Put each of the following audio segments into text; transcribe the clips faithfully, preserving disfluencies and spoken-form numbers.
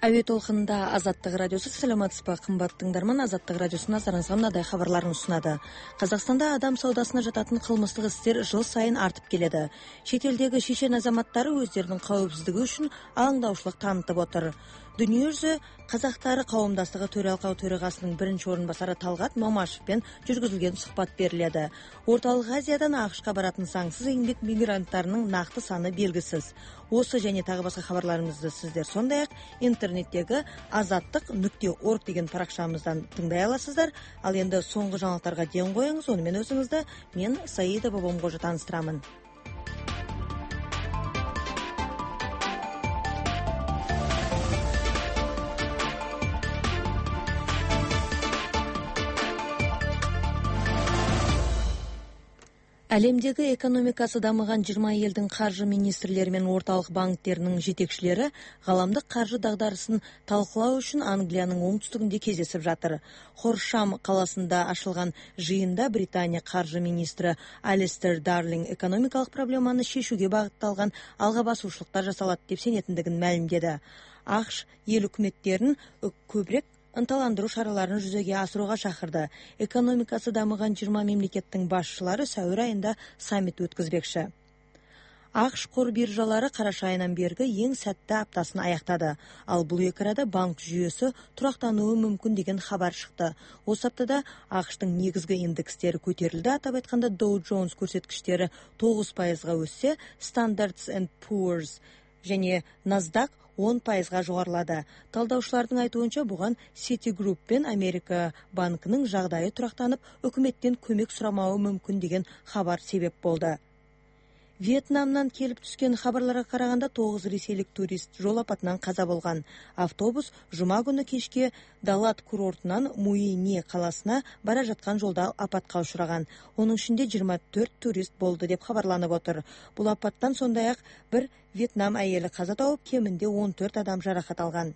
Әуе толқынында Азаттық радиосы. Саламатсыз ба, қымбатты тыңдарман? Азаттық радиосына назарыңызға мынадай хабарларын ұсынады. Қазақстанда адам саудасына жататын қылмыстық істер жыл сайын артып келеді. Шетелдегі шешен азаматтары өздерінің қауіпсіздігі үшін алаңдаушылық танытып отыр. Дүниежүзі қазақтары қауымдастығы төралқа төрағасының бірінші орынбасары Талғат Мамашевпен жүргізілген сұхбат беріледі. Орталық Азиядан ақш-қа баратын заңсыз еңбек мигранттарының нақты саны белгісіз. Осы және тағы басқа хабарларымызды сіздер сондай-ақ интернеттегі азаттық нүкте орг деген парақшамыздан тыңдай аласыздар. Ал енді соңғы жаңалықтарға ден қойыңыз, онымен өзіңізді мен Саида Бабамғожа таныстырамын. Әлемдегі экономикасы дамыған жиырма елдің қаржы министрлері мен орталық банктерінің жетекшілері ғаламдық қаржы дағдарысын талқылау үшін Англияның оңтүстігінде кездесіп жатыр. Хоршам қаласында ашылған жиында Британия қаржы министрі Алистер Дарлинг экономикалық проблеманы шешуге бағытталған алға басушылықтар жасалады деп сенетіндігін мәлімдеді. ақш ел үкіметтерін көбірек ынталандыру шараларын жүзеге асыруға шақырды. Экономикасы дамыған жиырма мемлекеттің басшылары сәуір айында саммит өткізбекші. ақш қор биржалары қараша айынан бергі ең сәтті аптасын аяқтады. Ал бұл екі арада банк жүйесі тұрақтануы мүмкін деген хабар шықты. Осы аптада ақштың негізгі индекстері көтерілді. Атап айтқанда Dow Jones көрсеткіштері тоғыз пайызға өссе, Standard энд Poor's және Nasdaq он пайызға жоғарылады. Талдаушылардың айтуынша бұған Citigroup пен Америка банкінің жағдайы тұрақтанып, үкіметтен көмек сұрамауы мүмкін деген хабар себеп болды. Вьетнамнан келіп түскен хабарларға қарағанда тоғыз ресейлік турист жол апатынан қаза болған. Автобус жұма күні кешке Далат курортынан Муйне қаласына бара жатқан жолда апатқа ұшыраған. Оның ішінде жиырма төрт турист болды деп хабарланып отыр. Бұл апаттан сондай-ақ бір Вьетнам әйелі қаза тауып, кемінде он төрт адам жарақат алған.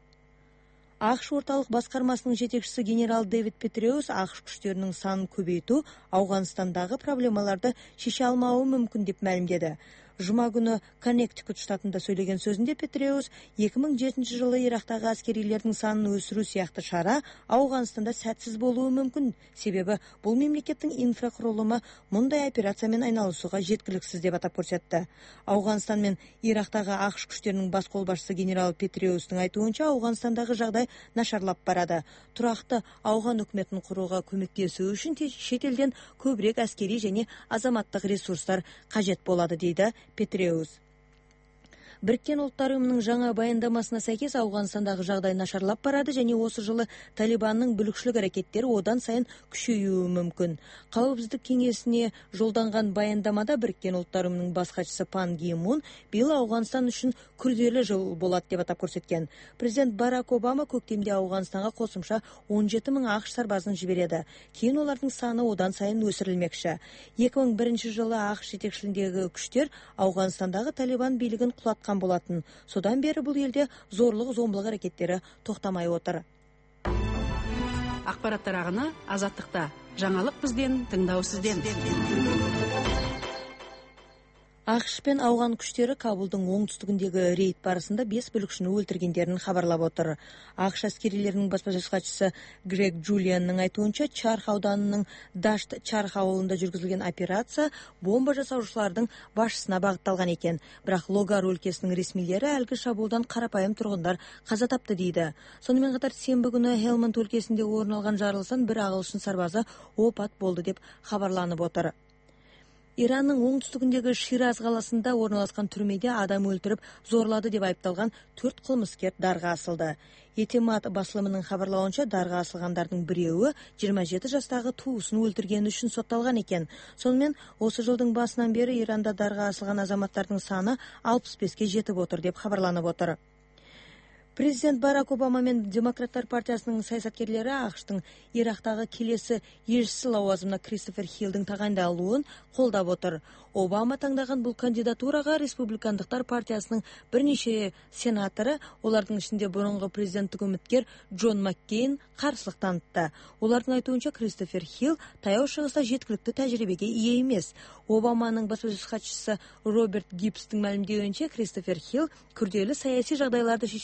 ақш орталық басқармасының жетекшісі генерал Дэвид Петреус ақш күштерінің санын көбейту Ауғанстандағы проблемаларды шеше алмауы мүмкін деп мәлімдеді. Жұма күні Коннектикут штатында сөйлеген сөзінде Петреус екі мың жетінші жылы Ирактағы әскерилердің санын өсіру сияқты шара Ауғанстанда сәтсіз болуы мүмкін. Себебі бұл мемлекеттің инфрақұрылымы мұндай операциямен айналысуға жеткіліксіз деп атап көрсетті. Ауғанстан мен Ирактағы ақш күштерінің бас қолбасшысы генерал Петреустың айтуынша Ауғанстандағы жағдай нашарлап барады. Тұрақты ауған үкіметін құруға көмектесу үшін шетелден көбірек әскери және азаматтық ресурстар қажет болады дейді Петреус. Біріккен ұлттар ұйымының жаңа баяндамасына сәйкес Ауғанстандағы жағдай нашарлап барады және осы жылы Талибанның бүлікшілік әрекеттері одан сайын күшеюі мүмкін. Қауіпсіздік кеңесіне жолданған баяндамада Біріккен ұлттар ұйымының бас хатшысы Пан Ги Мун биыл Ауғанстан үшін күрделі жыл болады деп атап көрсеткен. Президент Барак Обама көктемде Ауғанстанға қосымша он жеті мың ақш сарбазын жібереді. Кейін олардың саны одан сайын өсірілмекші. екі мың бірінші жылы ақш жетекшілігіндегі күштер Ауғанстандағы Талибан билігін құлатқан болатын. Содан бері бұл елде зорлық зомбылық әрекеттері тоқтамай отыр. Ақпараттар ағыны Азаттықта. Жаңалық бізден, тыңдау сізден. ақш пен ауған күштері Кабулдың оңтүстігіндегі рейд барысында бес бүлікшіні өлтіргендерін хабарлап отыр. ақш әскерилерінің баспасөз хатшысы Грег Джулианның айтуынша, Чарх ауданының Дашт Чарх ауылында жүргізілген операция бомба жасаушылардың басшысына бағытталған екен. Бірақ Логар өлкесінің ресмилері әлгі шабуылдан қарапайым тұрғындар қаза тапты дейді. Сонымен қатар сенбі күні Хелманд өлкесінде орын алған жарылыстан бір ағылшын сарбазы опат болды деп хабарланып отыр. Иранның оңтүстігіндегі Шираз қаласында орналасқан түрмеде адам өлтіріп зорлады деп айыпталған төрт қылмыскер дарға асылды. Етемат басылымының хабарлауынша, дарға асылғандардың біреуі жиырма жеті жастағы туысын өлтіргені үшін сотталған екен. Сонымен осы жылдың басынан бері Иранда дарға асылған азаматтардың саны алпыс беске жетіп отыр деп хабарланып отыр. Президент Барак Обама мен Демократтар партиясының саясаткерлері ақштың Ирактағы келесі елшісі лауазымына Кристофер Хиллдің тағайындалуын қолдап отыр. Обама таңдаған бұл кандидатураға республикандықтар партиясының бірнеше сенаторы, олардың ішінде бұрынғы президенттік үміткер Джон Маккейн қарсылық танытты. Олардың айтуынша, Кристофер Хилл таяу шығыста жеткілікті тәжірибеге ие емес. Обаманың баспасөз хатшысы Роберт Гибстің мәлімдеуінше, Кристофер Хилл күрделі саяси жағдайларды шеше алатын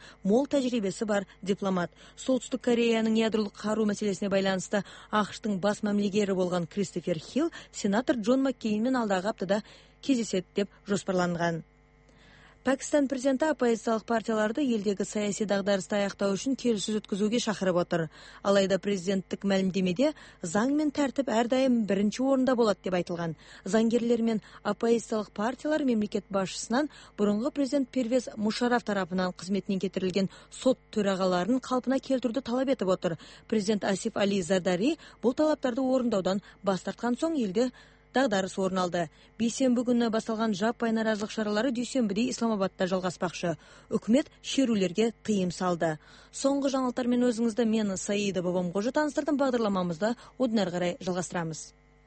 мол тәжірибесі бар дипломат. Солтүстік Кореяның ядролық қару мәселесіне байланысты ақш-тың бас мәмілегері болған Кристофер Хилл сенатор Джон Маккейнмен алдағы аптада кездеседі деп жоспарланған. Пәкістан президенті оппозициялық партияларды елдегі саяси дағдарысты аяқтау үшін келіссөз өткізуге шақырып отыр. Алайда президенттік мәлімдемеде заң мен тәртіп әрдайым бірінші орында болады деп айтылған. Заңгерлер мен оппозициялық партиялар мемлекет басшысынан бұрынғы президент Первез Мушарраф тарапынан қызметінен кетірілген сот төрағаларын қалпына келтіруді талап етіп отыр. Президент Асиф Али Зардари бұл талаптарды орындаудан бас тартқан соң елде дағдарыс орын алды. Бейсенбі күні басталған жаппай наразылық шаралары дүйсенбіде Исламабадта жалғаспақшы. Үкімет шерулерге тыйым салды. Соңғы жаңалықтармен өзіңізді мен Саида Бабамқожа таныстырдым. Бағдарламамызды одан әрі қарай жалғастырамыз.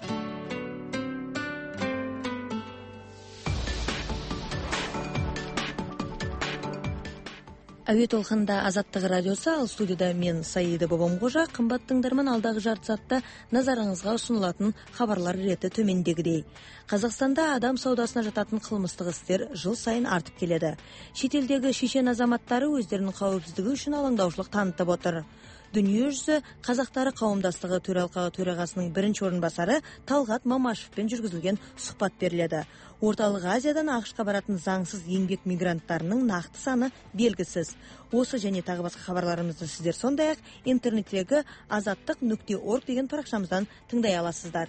Әуе толқында Азаттық радиосы, ал студияда мен Саида Бабамқожа. Қымбат тыңдарман, алдағы жарты сағатта назарыңызға ұсынылатын хабарлар реті төмендегідей. Қазақстанда адам саудасына жататын қылмыстық істер жыл сайын артып келеді. Шетелдегі шешен азаматтары өздерінің қауіпсіздігі үшін алаңдаушылық танытып отыр. Дүниежүзі қазақтары қауымдастығы төралқасы төрағасының бірінші орынбасары Талғат Мамашевпен жүргізілген сұхбат беріледі. Орталық Азиядан ақш-қа баратын заңсыз еңбек мигранттарының нақты саны белгісіз. Осы және тағы басқа хабарларымызды сіздер сондай-ақ интернеттегі азаттық нүкте орг деген парақшамыздан тыңдай аласыздар.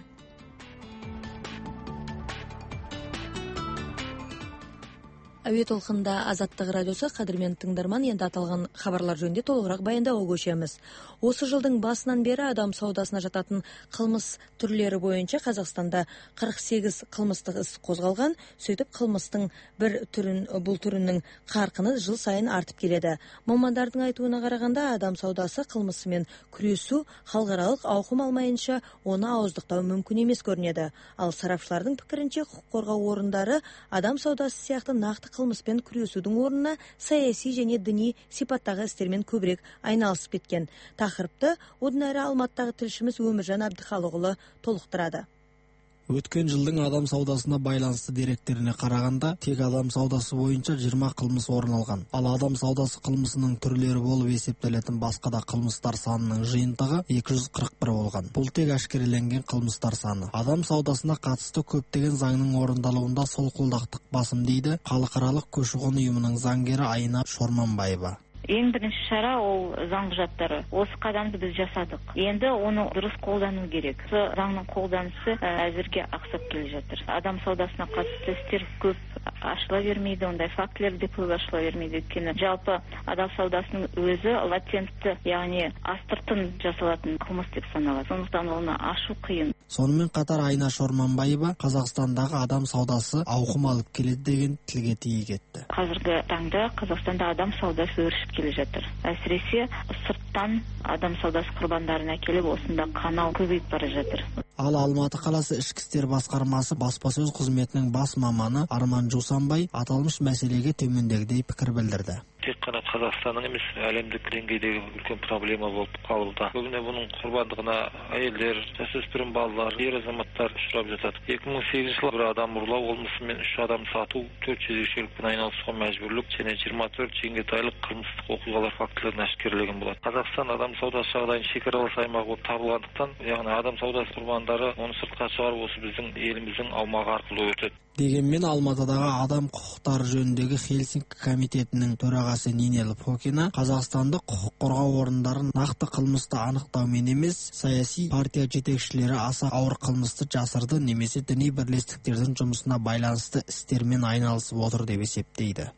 Әуе толқында Азаттық радиосы, қадірмен тыңдарман, енді аталған хабарлар жөнінде толығырақ баяндауға көшеміз. Осы жылдың басынан бері адам саудасына жататын қылмыс түрлері бойынша Қазақстанда қырық сегіз қылмыстық іс қозғалған. Сөйтіп қылмыстың бір түрін, бұл түрінің қарқыны жыл сайын артып келеді. Мамандардың айтуына қарағанда, адам саудасы қылмысымен күресу халықаралық ауқым алмайынша оны ауыздықтау мүмкін емес көрінеді. Ал сарапшылардың пікірінше, құқық қорғау орындары адам саудасы сияқты нақты қылмыспен күресудің орнына саяси және діни сипаттағы істермен көбірек айналысып кеткен. Тақырыпты одан әрі Алматыдағы тілшіміз Өміржан Әбдіхалықұлы толықтырады. Өткен жылдың адам саудасына байланысты деректеріне қарағанда, тек адам саудасы бойынша жиырма қылмыс орын алған. Ал адам саудасы қылмысының түрлері болып есептелетін басқа да қылмыстар санының жиынтығы екі жүз қырық бір болған. Бұл тек әшкереленген қылмыстар саны. Адам саудасына қатысты көптеген заңның орындалуында солқылдақтық басым дейді халықаралық көші-қон ұйымының заңгері Айна Шорманбаева. Ең бірінші шара ол заң құжаттары. Осы қадамды біз жасадық. Енді оны дұрыс қолдану керек. Заңның қолданысы әзірге ақсап келе жатыр. Адам саудасына қатысты істер көп ашыла бермейді, ондай фактілер де көп ашыла бермейді. Өйткені жалпы адам саудасының өзі латентті, яғни астыртын жасалатын қылмыс деп саналады. Сондықтан оны ашу қиын. Сонымен қатар Айна Шорманбаева Қазақстандағы адам саудасы ауқым алып келеді деген тілге тиек етті. Қазіргі таңда Қазақстанда адам саудасы өршіп келе жатыр. Әсіресе сырттан адам саудасы құрбандарын әкеліп, осында қанау көбейіп бара жатыр. Ал Алматы қаласы ішкі істер басқармасы баспасөз қызметінің бас маманы Арман Жусанбай аталмыш мәселеге төмендегідей пікір білдірді. Тек қана Қазақстанның емес, әлемдік деңгейдегі үлкен проблема болып қалуда. Көбіне бұның құрбандығына әйелдер, жасөспірім балалар, ер азаматтар ұшырап жатады. екі мың сегізінші жылы бір адам ұрлау қылмысымен үш адам сату, төрт жезөкшелікпен айналысуға мәжбүрлік және жиырма төрт жеңгетайлық қылмыстық оқиғалар фактілерін әшкерелеген болады. Қазақстан адам саудасы жағдайын шекаралас аймақ болып табылғандықтан, яғни адам саудасы құрбандары оны сыртқа шығарып осы біздің еліміздің аумағы арқылы өтеді. Дегенмен Алматыдағы адам құқықтары жөніндегі Хельсинки комитетінің төрағасы Нинел Фокина Қазақстандық құқық қорғау орындарын нақты қылмысты анықтаумен емес, саяси партия жетекшілері аса ауыр қылмысты жасырды немесе діни бірлестіктердің жұмысына байланысты істермен айналысып отыр деп есептейді.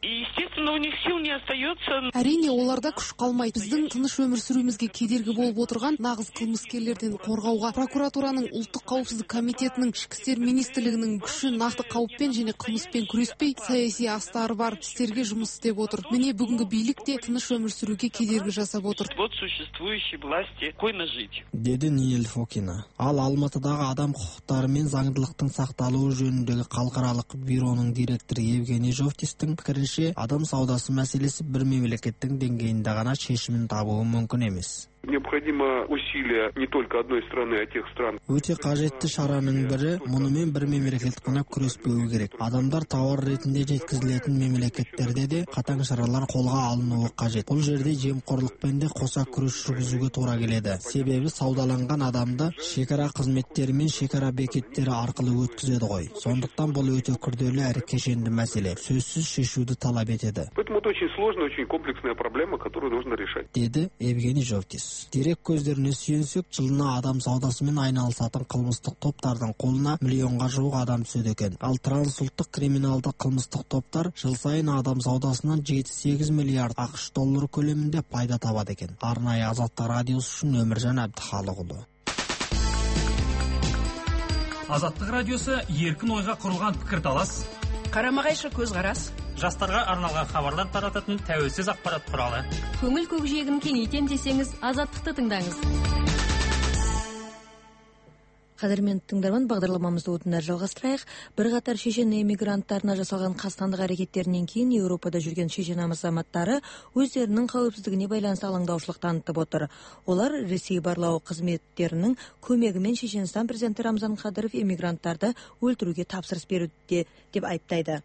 Әрине, оларда күш қалмайды. Біздің тыныш өмір сүруімізге кедергі болып отырған нағыз қылмыскерлерден қорғауға прокуратураның ұлттық қауіпсіздік комитетінің, ішкі істер министрлігінің күші нақты қауіппен және қылмыспен күреспей, саяси астары бар істерге жұмыс істеп отыр. Міне бүгінгі билік те тыныш өмір сүруге кедергі жасап отыр. Деді Нинел Фокина. Ал Алматыдағы адам құқықтары мен заңдылықтың сақталуы жөніндегі халықаралық бюроның директоры Евгений Жовтистің пікірінше, адам саудасы мәселесі бір мемлекеттің деңгейінде ғана шешімін табуы мүмкін емес. Необходимо усилия не только одной страны, а тех стран. Өте қажетті шараның бірі мұнымен бір мемлекет қана күреспеуі керек. Адамдар тауар ретінде жеткізілетін мемлекеттерде де қатаң шаралар қолға алынуы қажет. Бұл жерде жемқорлықпен де қоса күрес жүргізуге тура келеді. Себебі саудаланған адамды шекара қызметтері мен шекара бекеттері арқылы өткізеді ғой. Сондықтан бұл өте күрделі әрі кешенді мәселе. Сөзсіз шешуді талап етеді. Поэтому это очень сложная, очень комплексная проблема, которую нужно решать. Деді Евгений Жовтис. Дерек көздеріне сүйенсек, жылына адам саудасымен айналысатын қылмыстық топтардың қолына миллионға жуық адам түседі екен. Ал трансұлттық криминалды қылмыстық топтар жыл сайын адам саудасынан жеті-сегіз миллиард ақш доллары көлемінде пайда табады екен. Арнайы Азаттық радиосы үшін Өміржан Әбдіхалықұлы. Азаттық радиосы еркін ойға құрылған пікірталас, қарама-қайшы көзқарас, жастарға арналған хабарлар тарататын тәуелсіз ақпарат құралы. Көңіл көкжиегін кеңейтем десеңіз, Азаттықты тыңдаңыз. Қадірмен тыңдарман, бағдарламамызды отындар жалғастырайық. Бір қатар шешен эмигранттарына жасалған қастандық әрекеттерінен кейін Еуропада жүрген шешен азаматтары өздерінің қауіпсіздігіне байланысты алаңдаушылық танытып отыр. Олар Ресей барлау қызметтерінің көмегімен Шешенстан президенті Рамзан Кадыров эмигранттарды өлтіруге тапсырыс беруде деп айыптайды.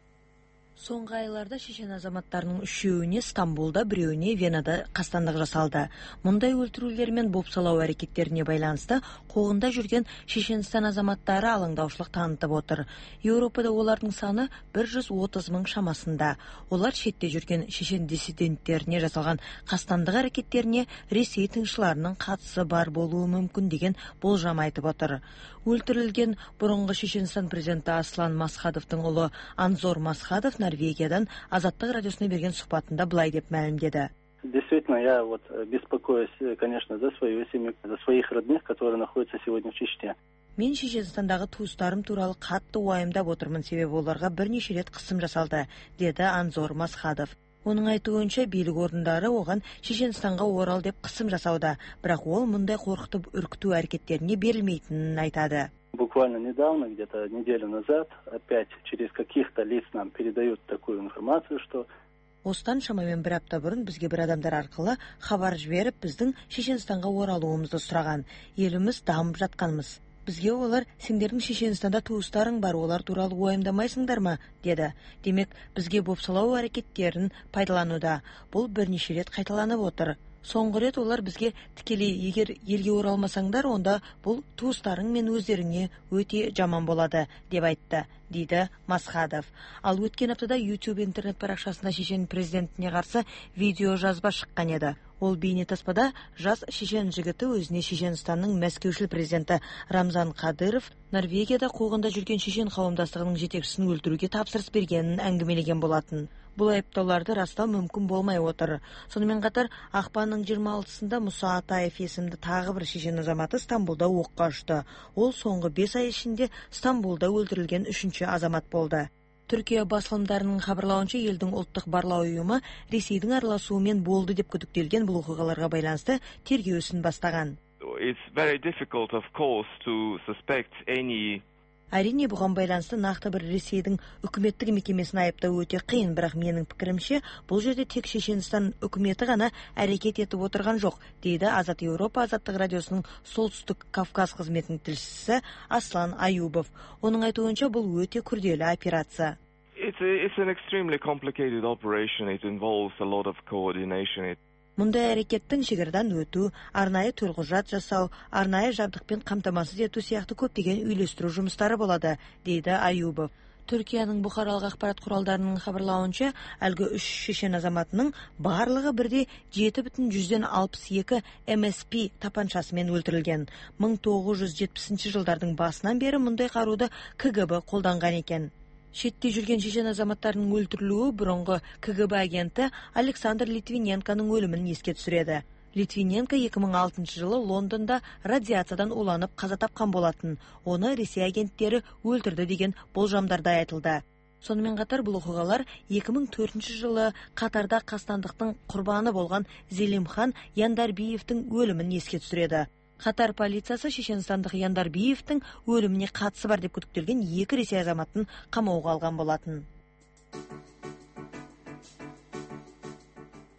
Соңғы айларда шешен азаматтарының үшеуіне Стамбулда, біреуіне Венада қастандық жасалды. Мұндай өлтірулер мен бопсалау әрекеттеріне байланысты қоғында жүрген Шешенстан азаматтары алаңдаушылық танытып отыр. Еуропада олардың саны бір жүз отыз мың шамасында. Олар шетте жүрген шешен диссиденттеріне жасалған қастандық әрекеттеріне Ресей тыңшыларының қатысы бар болуы мүмкін деген болжам айтып отыр. Өлтірілген бұрынғы Шешенстан президенті Аслан Масхадовтың ұлы Анзор Масхадов Норвегиядан Азаттық радиосына берген сұхбатында былай деп мәлімдеді. Действительно, я вот беспокоюсь, конечно, за свою семью, за своих родных, которые находятся сегодня в Чечне. Мен Шешенстандағы туыстарым туралы қатты уайымдап отырмын, себебі оларға бірнеше рет қысым жасалды, деді Анзор Масхадов. Оның айтуынша билік орындары оған Шешенстанға орал деп қысым жасауда, бірақ ол мұндай қорқытып үркіту әрекеттеріне берілмейтінін айтады. Буквально недавно, где-то неделю назад, опять через каких-то лиц нам передают такую информацию, что Осыдан шамамен бір апта бұрын бізге бір адамдар арқылы хабар жіберіп, біздің Шешенстанға оралуымызды сұраған. Еліміз дамып жатқанымыз. Бізге олар, сендердің Шешенстанда туыстарың бар, олар туралы уайымдамайсыңдар ма, деді. Демек, бізге бопсалау әрекеттерін пайдалануда. Бұл бірнеше рет қайталанып отыр. Соңғы рет олар бізге тікелей, егер елге оралмасаңдар, онда бұл туыстарың мен өздеріңе өте жаман болады, деп айтты, дейді Масхадов. Ал өткен аптада YouTube интернет парақшасында шешен президентіне қарсы видео жазба шыққан еді. Ол бейнетаспада жас шешен жігіті өзіне Шешенстанның мәскеушіл президенті Рамзан Кадыров Норвегияда қуғында жүрген шешен қауымдастығының жетекшісін өлтіруге тапсырыс бергенін әңгімелеген болатын. Бұл айыптауларды растау мүмкін болмай отыр. Сонымен қатар ақпанның жиырма алтысында Мұса Атаев есімді тағы бір шешен азаматы Стамбулда оққа ұшты. Ол соңғы бес ай ішінде Стамбулда өлтірілген үшінші азамат болды. Түркия басылымдарының хабарлауынша, елдің ұлттық барлау ұйымы Ресейдің араласуымен болды деп күдіктелген бұл оқиғаларға байланысты тергеу ісін бастаған. It's very difficult, of course, to suspect any Әрине, бұған байланысты нақты бір Ресейдің үкіметтік мекемесін айыптау өте қиын, бірақ менің пікірімше, бұл жерде тек Шешенстан үкіметі ғана әрекет етіп отырған жоқ, дейді Азат Еуропа Азаттық радиосының Солтүстік Кавказ қызметінің тілшісі Аслан Аюбов. Оның айтуынша, бұл өте күрделі операция. It's, a, it's an extremely complicated operation. It involves a lot of coordination. It Мұндай әрекеттің шекарадан өту, арнайы төлқұжат жасау, арнайы жабдықпен қамтамасыз ету сияқты көптеген үйлестіру жұмыстары болады, дейді Аюбов. Түркияның бұқаралық ақпарат құралдарының хабарлауынша, әлгі үш шешен азаматының барлығы бірде жеті бүтін жүзден алпыс екі эм эс пи тапаншасымен өлтірілген. мың тоғыз жүз жетпісінші жылдардың басынан бері мұндай қаруды ка гэ бэ қолданған екен. Шетте жүрген шешен азаматтарының өлтірілуі бұрынғы ка гэ бэ агенті Александр Литвиненконың өлімін еске түсіреді. Литвиненко екі мың алтыншы жылы Лондонда радиациядан уланып қаза тапқан болатын. Оны Ресей агенттері өлтірді деген болжамдарда айтылды. Сонымен қатар бұл оқиғалар екі мың төртінші жылы Қатарда қастандықтың құрбаны болған Зелимхан Яндарбиевтің өлімін еске түсіреді. Қатар полициясы Шешенстандық Яндарбиевтің өліміне қатысы бар деп күдіктелген екі Ресей азаматын қамауға алған болатын.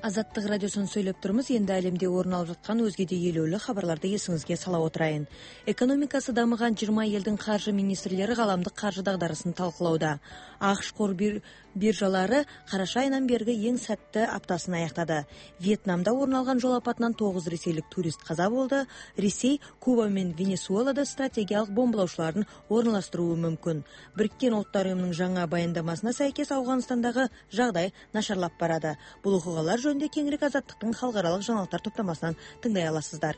Азаттық радиосын сөйлеп тұрмыз. Енді әлемде орын алып жатқан өзге де елеулі хабарларды есіңізге сала отырайын. Экономикасы дамыған жиырма елдің қаржы министрлері ғаламдық қаржы дағдарысын талқылауда. ақш қор биржалары қараша айынан бергі ең сәтті аптасын аяқтады. Вьетнамда орын алған жол апатынан тоғыз ресейлік турист қаза болды. Ресей Куба мен Венесуэлада стратегиялық бомбалаушыларын орналастыруы мүмкін. Біріккен ұлттар ұйымының жаңа баяндамасына сәйкес Ауғанстандағы жағдай нашарлап барады. Бұл оқиғалар жөнінде кеңірек Азаттықтың халықаралық жаңалықтар топтамасынан тыңдай аласыздар.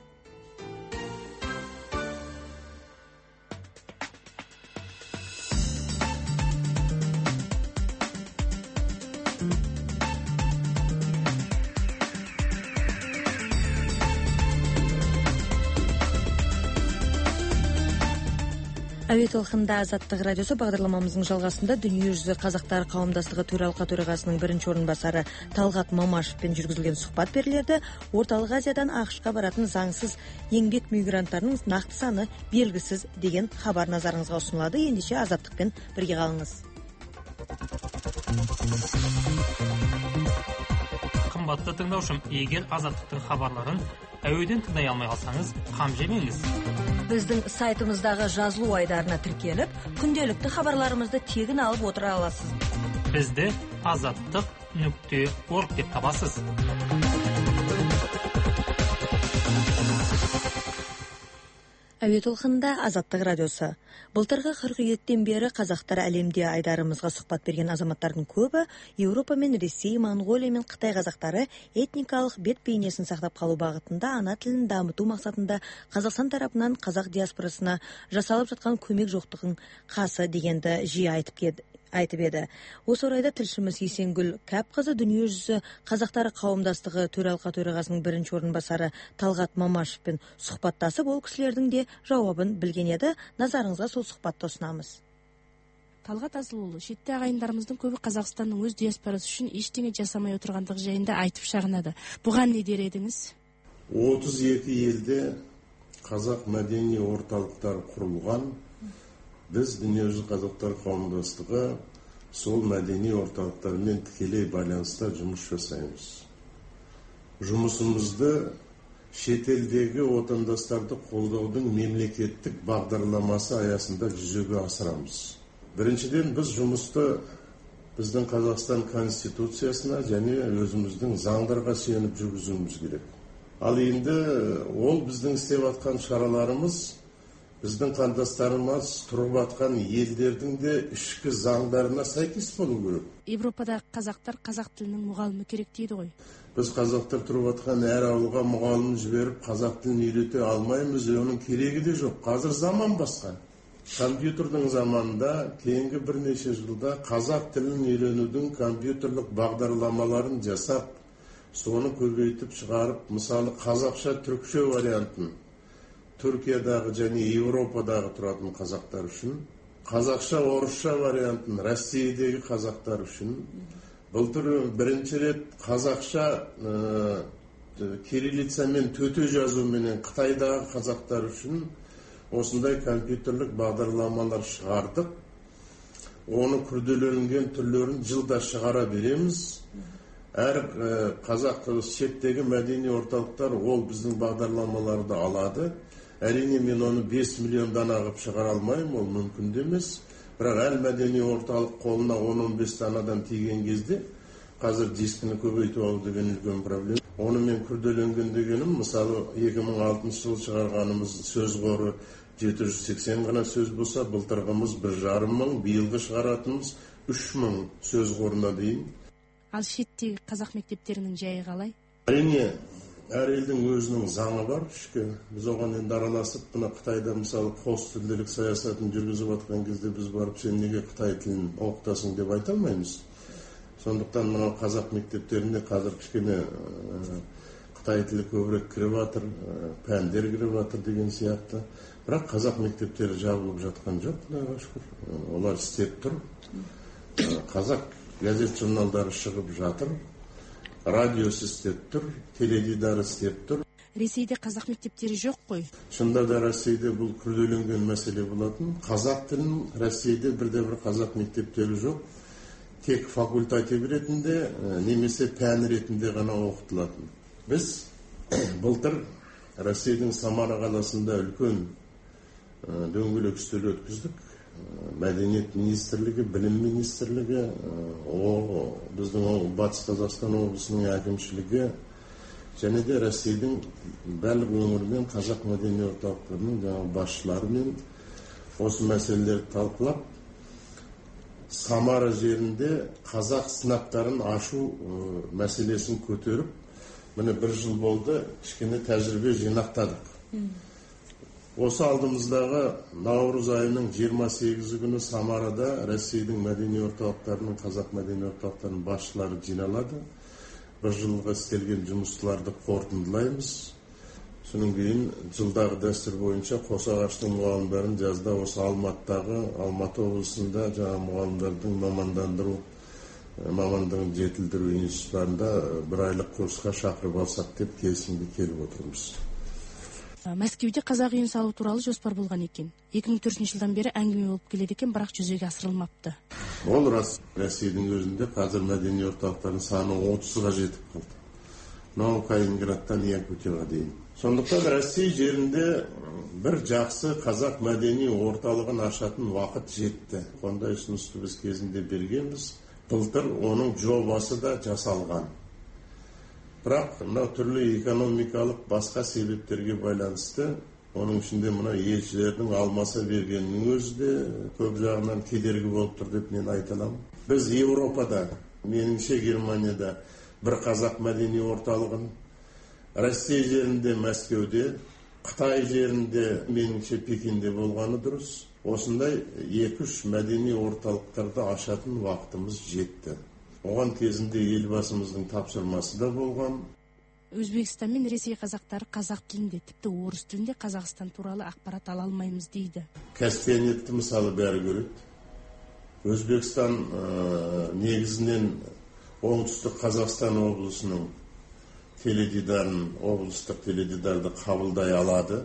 Әуе толқынында Азаттық радиосы бағдарламамыздың жалғасында дүниежүзі қазақтар қауымдастығы төралқа төрағасының бірінші орынбасары Талғат Мамашевпен жүргізілген сұхбат беріледі. Орталық Азиядан ақшқа баратын заңсыз еңбек мигранттарының нақты саны белгісіз деген хабар назарыңызға ұсынылады. Ендеше Азаттықпен бірге қалыңыз. Қымбатты тыңдаушым, егер Азаттықтың хабарларын әуеден тыңдай алмай қалсаңыз, қам жемеңіз. Біздің сайтымыздағы жазылу айдарына тіркеліп, күнделікті хабарларымызды тегін алып отыра аласыз. Бізді азаттық нүкте орг деп табасыз. Әуе толқынында Азаттық радиосы. Былтырғы қыркүйектен бері қазақтар әлемде айдарымызға сұхбат берген азаматтардың көбі Еуропа мен Ресей, Монғолия мен Қытай қазақтары этникалық бет бейнесін сақтап қалу бағытында ана тілін дамыту мақсатында Қазақстан тарапынан қазақ диаспорасына жасалып жатқан көмек жоқтығын қасы дегенді жиі айтып еді. айтып еді. Осы орайда тілшіміз Есенгүл Кәпқызы дүниежүзі қазақтары қауымдастығы төралқа төрағасының бірінші орынбасары Талғат Мамашевпен сұхбаттасып, ол кісілердің де жауабын білген еді. Назарыңызға сол сұхбатты ұсынамыз. Талғат Асылұлы, шетте ағайындарымыздың көбі Қазақстанның өз диаспорасы үшін ештеңе жасамай отырғандығы жайында айтып шағынады. Бұған не дер едіңіз? отыз екі елде қазақ мәдени орталықтар құрылған. Біз дүниежүзі қазақтар қауымдастығы сол мәдени орталықтармен тікелей байланыста жұмыс жасаймыз. Жұмысымызды шетелдегі отандастарды қолдаудың мемлекеттік бағдарламасы аясында жүзеге асырамыз. Біріншіден, біз жұмысты біздің Қазақстан Конституциясына және өзіміздің заңдарға сүйеніп жүргізуіміз керек. Ал енді ол біздің істеп атқан шараларымыз біздің қандастарымыз тұрып атқан елдердің де ішкі заңдарына сәйкес болу керек. Европадағы қазақтар қазақ тілінің мұғалімі керек дейді ғой. Біз қазақтар тұрып атқан әр ауылға мұғалім жіберіп қазақ тілін үйрете алмаймыз, оның керегі де жоқ. Қазір заман басқа. Компьютердің заманында кейінгі бірнеше жылда қазақ тілін үйренудің компьютерлік бағдарламаларын жасап, соны көбейтіп шығарып, мысалы қазақша түркше вариантын Түркиядағы және Европадағы тұратын қазақтар үшін, қазақша орысша вариантын Россиядегі қазақтар үшін, былтыр бірінші рет қазақша кириллицамен төте жазуменен Қытайдағы қазақтар үшін осындай компьютерлік бағдарламалар шығардық. Оны күрделенген түрлерін жылда шығара береміз. Әр қазақ шеттегі мәдени орталықтар ол біздің бағдарламаларды алады. Әрине мен оны бес миллион дана қылып шығара алмаймын, ол мүмкін емес. Бірақ әр мәдени орталық қолына он он бес данадан тиген кезде қазір дискіні көбейтіп алу деген үлкен проблема. Оны мен күрделенген дегенім, мысалы екі мың алтыншы жылы шығарғанымыз сөз қоры жеті жүз сексен ғана сөз болса, былтырғымыз бір жарым мың, биылғы шығаратымыз үш мың сөз қорына дейін. Ал шеттегі қазақ мектептерінің жайы қалай? Әрине, әр елдің өзінің заңы бар. Біз оған енді араласып, бұна Қытайда мысалы қос тілділік саясатын жүргізіп атқан кезде біз барып, сен неге Қытай тілін оқытасың деп айта алмаймыз. Сондықтан мынау қазақ мектептеріне қазір кішкене Қытай тілі көбірек кіріп жатыр, пәндер кіріп жатыр деген сияқты. Бірақ қазақ мектептері жабылып жатқан жоқ, Құдайға шүкір. Олар істеп тұр. Қазақ газет журналдары шығып жатыр. Радиосы істеп тұр, теледидары істеп тұр. Ресейде қазақ мектептері жоқ қой. Шында да Ресейде бұл күрделенген мәселе болатын. Қазақ тілін Ресейде бірде бір қазақ мектептері жоқ. тек факультатив ретінде немесе пән ретінде ғана оқытылатын. Біз былтыр Россияның Самара қаласында үлкен дөңгелек үстел өткіздік. Мәдениет министрлігі, білім министрлігі, біздің Батыс Қазақстан облысының әкімшілігі және де Россияның барлық өңірінен қазақ мәдени орталықтарының басшыларымен осы мәселелерді талқылап, Самара жерінде қазақ сыныптарын ашу мәселесін көтеріп, міне бір жыл болды, кішкене тәжірибе жинақтадық. Осы алдымыздағы наурыз айының жиырма сегізі күні Самарада Россияның мәдени орталықтарының, қазақ мәдени орталықтарының басшылары жиналады. Бір жылға істелген жұмыстарды қорытындылаймыз. Соның кейін жылдағы дәстүр бойынша Қосағаштың мұғалімдерін жазда осы Алматыдағы, Алматы облысында жаңа мұғалімдердің мамандандыру, мамандығын жетілдіру институттарында бір айлық курсқа шақырып алсақ деп келісімге келіп отырмыз. Мәскеуде қазақ үйін салу туралы жоспар болған екен. екі мың төртінші жылдан бері әңгіме болып келеді екен, бірақ жүзеге асырылмапты. Ол рас. Россияның өзінде қазір мәдени орталықтардың саны отызға жетіп қалды. Мынау Калининградтан Якутияға дейін. Сондықтан Россия жерінде бір жақсы қазақ мәдени орталығын ашатын уақыт жетті. Ондай ұсынысты біз кезінде бергенбіз. Былтыр оның жобасы да жасалған. Бірақ мына түрлі экономикалық басқа себептерге байланысты, оның ішінде мына елшілердің алмаса бергенінің өзі де көп жағынан кедергі болып тұр деп мен айта аламын. Біз Европада, меніңше Германияда бір қазақ мәдени орталығын, Россия жерінде Мәскеуде, Қытай жерінде меніңше Пекинде болғаны дұрыс. Осындай екі-үш мәдени орталықтарды ашатын уақытымыз жетті. Оған кезінде елбасымыздың тапсырмасы да болған. Өзбекстан мен Ресей қазақтары қазақ тілінде, тіпті орыс тілінде Қазақстан туралы ақпарат ала алмаймыз дейді. Каспианетті мысалы бәрі көреді. Өзбекстан негізінен оңтүстік Қазақстан облысының теледидарын, облыстық теледидарды қабылдай алады.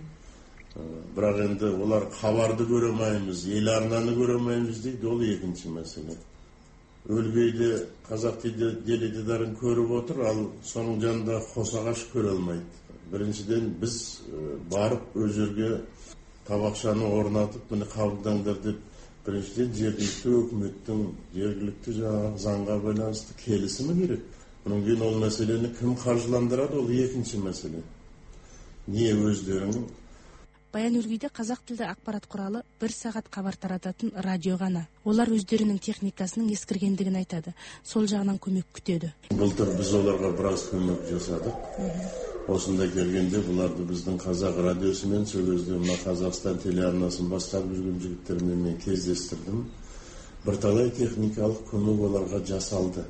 Бірақ енді олар хабарды көремейміз, ел арнаны көремейміз дейді, ол екінші мәселе. Өлгейде қазақ теледидарын көріп отыр, ал соның жанында Қосағаш көре алмайды. Біріншіден біз барып өз жерге табақшаны орнатып, міне қабылдаңдар деп, біріншіден жергілікті өкіметтің жергілікті заңға байланысты келісімі керек. Бұның кейін ол мәселені кім қаржыландырады, ол екінші мәселе. Не өздерің? Баян-Өлгейде қазақ тілді ақпарат құралы бір сағат хабар тарататын радио ғана. Олар өздерінің техникасының ескіргендігін айтады. Сол жағынан көмек күтеді. Былтыр біз оларға біраз көмек жасадық. Осында келгенде бұларды біздің қазақ радиосымен сөйлесті, мына Қазақстан телеарнасын басқарып жүрген жігіттермен мен кездестірдім. Бірталай техникалық көмек оларға жасалды.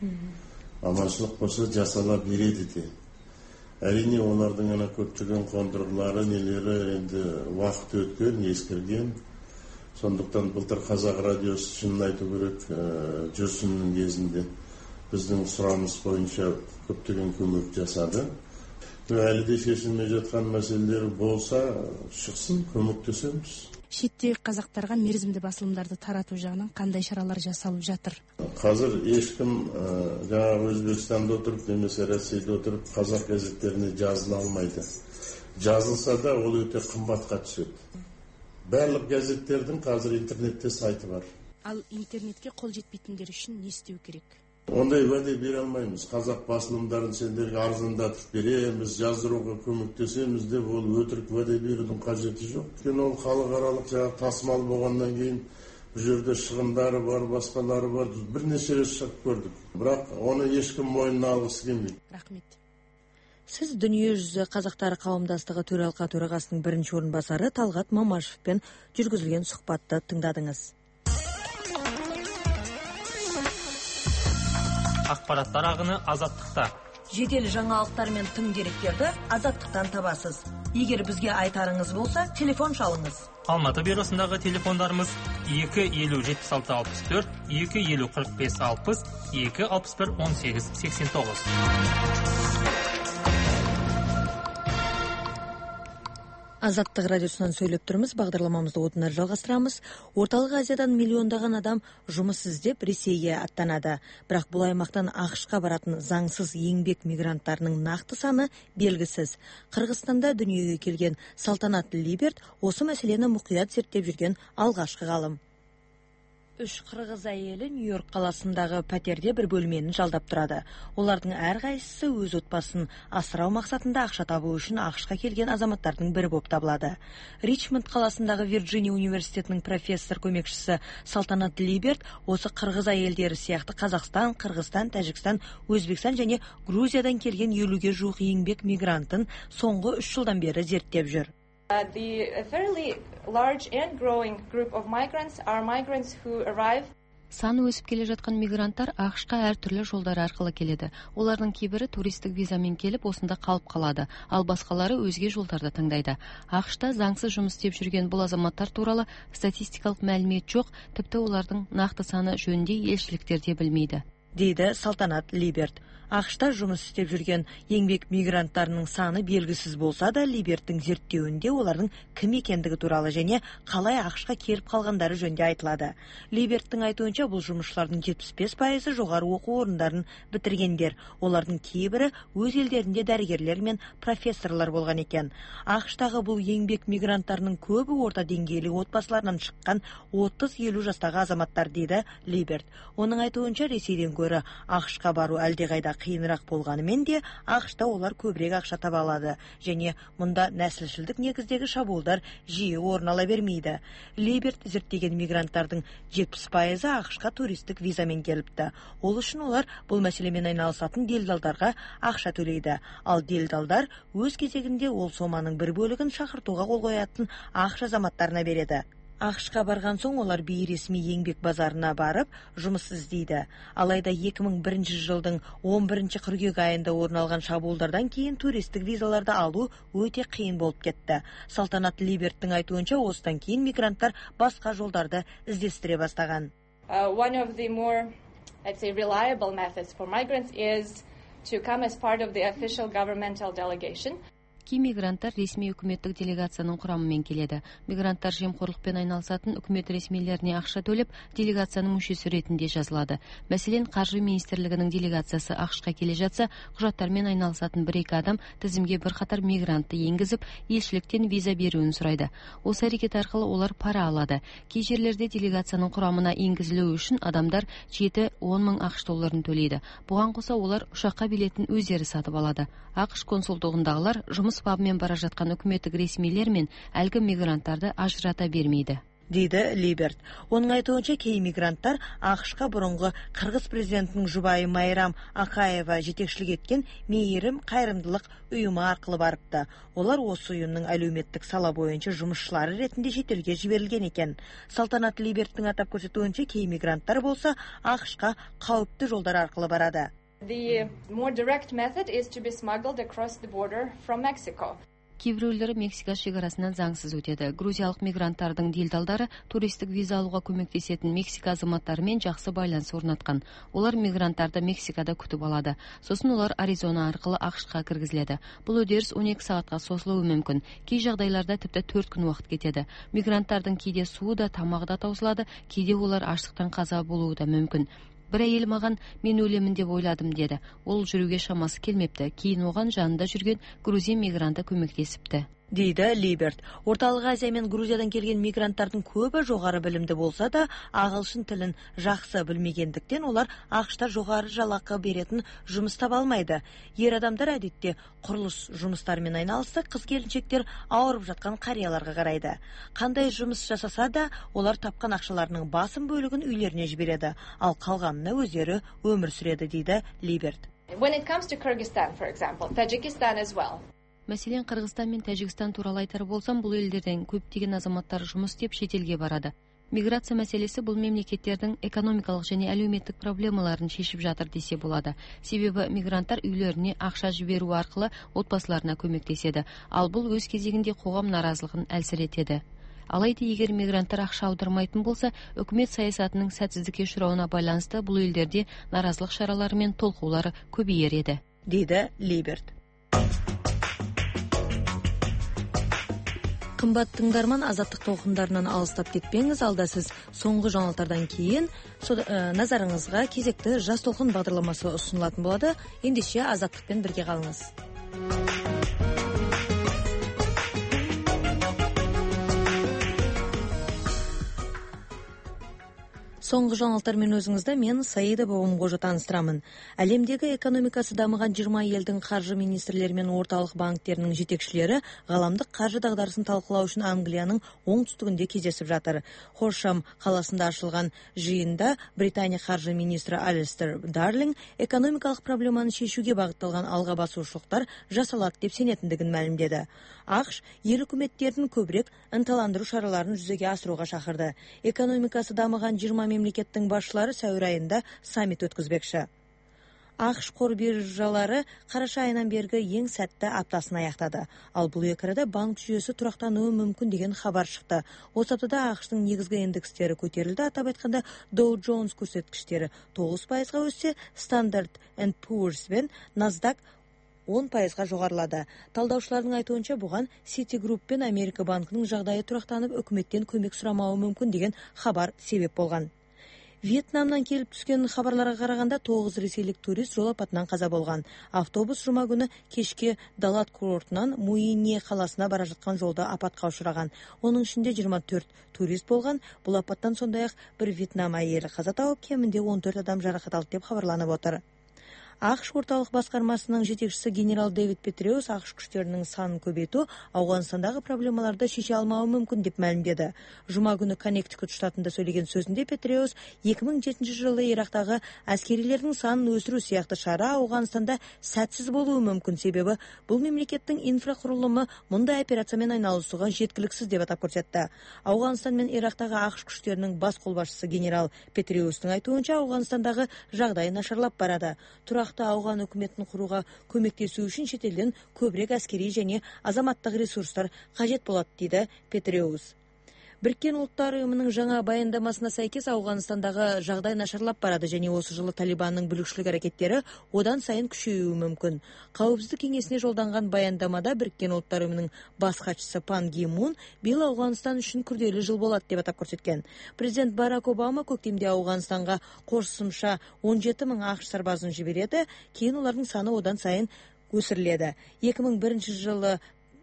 Аманшылық болса жасала береді де. Әрине олардың ана көптеген қондырғылары, нелері енді уақыт өткен, ескірген. Сондықтан былтыр қазақ радиосы шынын айту керек, жүрсіннің кезінде біздің сұраныс бойынша көптеген көмек жасады. Әлі де шешілмей жатқан мәселелер болса, шықсын, көмектесеміз. Шеттегі қазақтарға мерзімді басылымдарды тарату жағынан қандай шаралар жасалып жатыр? Қазір ешкім жаңағы Өзбекстанда отырып, немесе Россияда отырып, қазақ газеттеріне жазыла алмайды. Жазылса да ол өте қымбатқа түседі. Барлық газеттердің қазір интернетте сайты бар. Ал интернетке қол жетпейтіндер үшін не істеу керек? Ондай уәде бере алмаймыз. Қазақ басылымдарын сендерге арзандатып береміз, жаздыруға көмектесеміз деп ол өтірік уәде берудің қажеті жоқ. Өйткені ол халықаралық жаңағы тасымал болғаннан кейін бұл жерде шығындары бар, басқалары бар. Бірнеше рет шығып көрдік. Бірақ оны ешкім мойнына алғысы келмейді. Рахмет. Сіз дүниежүзі қазақтары қауымдастығы төралқа төрағасының бірінші орынбасары Талғат Мамашевпен жүргізілген сұхбатты тыңдадыңыз. Ақпараттар ағыны азаттықта. Жедел жаңалықтар мен тың деректерді азаттықтан табасыз. Егер бізге айтарыңыз болса, телефон шалыңыз. Алматы бюросындағы телефондарымыз екі елу жетпіс алты алпыс төрт, екі елу қырық бес алпыс, екі алпыс бір он сегіз сексен тоғыз. Азаттық радиосынан сөйлеп тұрмыз, бағдарламамызды отынар жалғастырамыз. Орталық Азиядан миллиондаған адам жұмыс іздеп Ресейге аттанады. Бірақ бұл аймақтан ақш-қа баратын заңсыз еңбек мигранттарының нақты саны белгісіз. Қырғызстанда дүниеге келген Салтанат Либерт осы мәселені мұқият зерттеп жүрген алғашқы ғалым. Үш қырғыз әйелі Нью-Йорк қаласындағы пәтерде бір бөлмені жалдап тұрады. Олардың әрқайсысы өз отбасын асырау мақсатында ақша табу үшін ақш-қа келген азаматтардың бірі болып табылады. Ричмонд қаласындағы Вирджиния университетінің профессор көмекшісі Салтанат Либерт осы қырғыз әйелдері сияқты Қазақстан, Қырғызстан, Тәжікстан, Өзбекстан және Грузиядан келген елуге жуық еңбек мигрантын соңғы үш жылдан бері зерттеп жүр. Uh, the a fairly large and growing group of migrants are migrants who arrive. Саны өсіп келе жатқан мигранттар ақш-қа әртүрлі жолдар арқылы келеді. Олардың кейбірі туристік визамен келіп, осында қалып қалады, ал басқалары өзге жолдарды таңдайды. ақш-та заңсыз жұмыс істеп жүрген бұл азаматтар туралы статистикалық мәлімет жоқ, тіпті олардың нақты саны жөнінде елшіліктерде білмейді, дейді Салтанат Либерт. ақш-та жұмыс істеп жүрген еңбек мигранттарының саны белгісіз болса да, Либерттің зерттеуінде олардың кім екендігі туралы және қалай ақш-қа келіп қалғандары жөнінде айтылады. Либерттің айтуынша бұл жұмысшылардың жетпіс бес пайызы жоғары оқу орындарын бітіргендер. Олардың кейбірі өз елдерінде дәрігерлер мен профессорлар болған екен. ақш-тағы бұл еңбек мигранттарының көбі орта деңгейлі отбасыларынан шыққан отыз елу жастағы азаматтар, дейді Либерт. Оның айтуынша Ресейден гөрі ақш-қа бару әлдеқайда қиынырақ болғанымен де, ақш-та олар көбірек ақша таба алады және мұнда нәсілшілдік негіздегі шабуылдар жиі орын ала бермейді. Либерт зерттеген мигранттардың жетпіс пайызы ақш-қа туристік визамен келіпті. Ол үшін олар бұл мәселемен айналысатын делдалдарға ақша төлейді. Ал делдалдар өз кезегінде ол соманың бір бөлігін шақыртуға қол қоятын ақш азаматтарына береді. ақш-қа барған соң олар бейресми еңбек базарына барып жұмыс іздейді. Алайда екі мың бірінші жылдың он бірінші қыркүйек айында орын алған шабуылдардан кейін туристік визаларды алу өте қиын болып кетті. Салтанат Либерттің айтуынша, осыдан кейін мигранттар басқа жолдарды іздестіре бастаған. Uh, one of the more, I'd say, reliable methods for migrants is to come as part of the official governmental delegation. Кей мигранттар ресми үкіметтік делегацияның құрамымен келеді. Мигранттар жемқорлықпен айналысатын үкімет ресмилеріне ақша төлеп, делегацияның мүшесі ретінде жазылады. Мәселен, қаржы министрлігінің делегациясы ақш-қа келе жатса, құжаттармен айналысатын бір-екі адам тізімге бір қатар мигрантты енгізіп, елшіліктен виза беруін сұрайды. Осы әрекет арқылы олар пара алады. Кей жерлерде делегацияның құрамына енгізілу үшін адамдар жеті-он мың ақш долларын төлейді. Бұған қоса олар ұшаққа билетін өздері сатып алады. ақш консулдығындағылар жұмыс бабымен бара жатқан үкіметтік ресмилер мен әлгі мигранттарды ажырата бермейді, дейді Либерт. Оның айтуынша, кей мигранттар ақш-қа бұрынғы Қырғыз президентінің жұбайы Майрам Акаева жетекшілік еткен мейірім қайырымдылық ұйымы арқылы барыпты. Олар осы ұйымның әлеуметтік сала бойынша жұмысшылары ретінде шетелге жіберілген екен. Салтанат Либерттің атап көрсетуінше, кей мигранттар болса ақш-қа қауіпті жолдар арқылы барады. The more direct method is to be smuggled across the border from Mexico. Кейбіреулері Мексика шекарасынан заңсыз өтеді. Грузиялық мигранттардың делдалдары туристік виза алуға көмектесетін Мексика азаматтарымен жақсы байланыс орнатқан. Олар мигранттарды Мексикада күтіп алады. Сосын олар Аризона арқылы ақш-қа кіргізіледі. Бұл үдеріс он екі сағатқа созылуы мүмкін. Кей жағдайларда тіпті төрт күн уақыт кетеді. Мигранттардың кейде суы да, тамағы да таусылады, кейде олар аштықтан қаза болуы да мүмкін. Бір әйел маған, мен өлемін деп ойладым, деді. Ол жүруге шамасы келмепті. Кейін оған жанында жүрген грузин мигранты көмектесіпті, дейді Либерт. Орталық Азия мен Грузиядан келген мигранттардың көбі жоғары білімді болса да, ағылшын тілін жақсы білмегендіктен олар ақш-та жоғары жалақы беретін жұмыс таба алмайды. Ер адамдар әдетте құрылыс жұмыстарымен айналысса, қыз-келіншектер ауырып жатқан қарияларға қарайды. Қандай жұмыс жасаса да, олар тапқан ақшаларының басым бөлігін үйлеріне жібереді, ал қалғанына өздері өмір сүреді, дейді Либерт. When it comes to Kyrgyzstan, for example, Tajikistan as well. Мәселен, Қырғызстан мен Тәжікстан туралы айтар болсам, бұл елдерден көптеген азаматтар жұмыс істеп шетелге барады. Миграция мәселесі бұл мемлекеттердің экономикалық және әлеуметтік проблемаларын шешіп жатыр десе болады. Себебі мигранттар үйлеріне ақша жіберу арқылы отбасыларына көмектеседі, ал бұл өз кезегінде қоғам наразылығын әлсіретеді. Алайда егер мигранттар ақша аудармайтын болса, үкімет саясатының сәтсіздікке ұшырауына байланысты бұл елдерде наразылық шаралары мен толқулары көбейер еді, дейді Либерт. Кымбат тыңдарман, азаттык толкундарынан алыстап кетпеңиз. Алда сиз соңку жаңылыктардан кийин назарыңызга кезекти жас толкун багдарламасы ұсынылатын болады. Ендеше азаттыкпен бирге калыңыз. Соңғы жаңалықтар мен өзіңізді мен Саида Бабамқожа таныстырамын. Әлемдегі экономикасы дамыған жыйырма елдің қаржы министрлері мен орталық банктерінің жетекшілері ғаламдық қаржы дағдарысын талқылау үшін Англияның оңтүстігінде кездесіп жатыр. Хоршам қаласында ашылған жиында Британия қаржы министрі Алистер Дарлинг экономикалық проблеманы шешуге бағытталған алға басушылықтар жасалады деп сенетіндігін мәлімдеді. ақш ел үкіметтерін көбірек ынталандыру шараларын жүзеге асыруға шақырды. Экономикасы дамыған жиырма мемлекеттің басшылары сәуір айында саммит өткізбекші. ақш қор биржалары қараша айынан бергі ең сәтті аптасын аяқтады. Ал бұл екі арада банк жүйесі тұрақтануы мүмкін деген хабар шықты. Осы аптада ақштың негізгі индекстері көтерілді. Атап айтқанда Dow Jones көрсеткіштері тоғыз пайызға өссе, Standard and Poor's бен Nasdaq он пайызға жоғарылады. Талдаушылардың айтуынша бұған Citigroup пен Америка банкінің жағдайы тұрақтанып, үкіметтен көмек сұрамауы мүмкін деген хабар себеп болған. Вьетнамнан келіп түскен хабарларға қарағанда тоғыз ресейлік турист жол апатынан қаза болған. Автобус жұма күні кешке Далат курортынан Муине қаласына бара жатқан жолда апатқа ұшыраған. Оның ішінде жиырма төрт турист болған. Бұл апаттан сондай-ақ бір Вьетнам әйелі қаза тауып, кемінде он төрт адам жарақат алды деп хабарланып отыр. ақш орталық басқармасының жетекшісі генерал Дэвид Петреус ақш күштерінің санын көбейту Ауғанстандағы проблемаларды шеше алмауы мүмкін деп мәлімдеді. Жұма күні Коннектикут штатында сөйлеген сөзінде Петреус екі мың жетінші жылы Ирактағы әскерилердің санын өсіру сияқты шара Ауғанстанда сәтсіз болуы мүмкін, себебі бұл мемлекеттің инфрақұрылымы мұндай операциямен айналысуға жеткіліксіз деп атап көрсетті. Ауғанстан мен Ирактағы ақш күштерінің бас қолбасшысы генерал Петреустың айтуынша Ауғанстандағы жағдай нашарлап барады. Тұрақты ауған үкіметін құруға көмектесу үшін шетелден көбірек әскери және азаматтық ресурстар қажет болады, дейді Петреус. Біріккен ұлттар ұйымының жаңа баяндамасына сәйкес Ауғанстандағы жағдай нашарлап барады және осы жылы Талибанның бүлікшілік әрекеттері одан сайын күшеюі мүмкін. Қауіпсіздік кеңесіне жолданған баяндамада Біріккен ұлттар ұйымының бас хатшысы Пан Ги Мун биыл Ауғанстан үшін күрделі жыл болады деп атап көрсеткен. Президент Барак Обама көктемде Ауғанстанға қосымша он жеті мың ақш сарбазын жібереді, кейін олардың саны одан сайын өсіріледі. екі мың бірінші жылы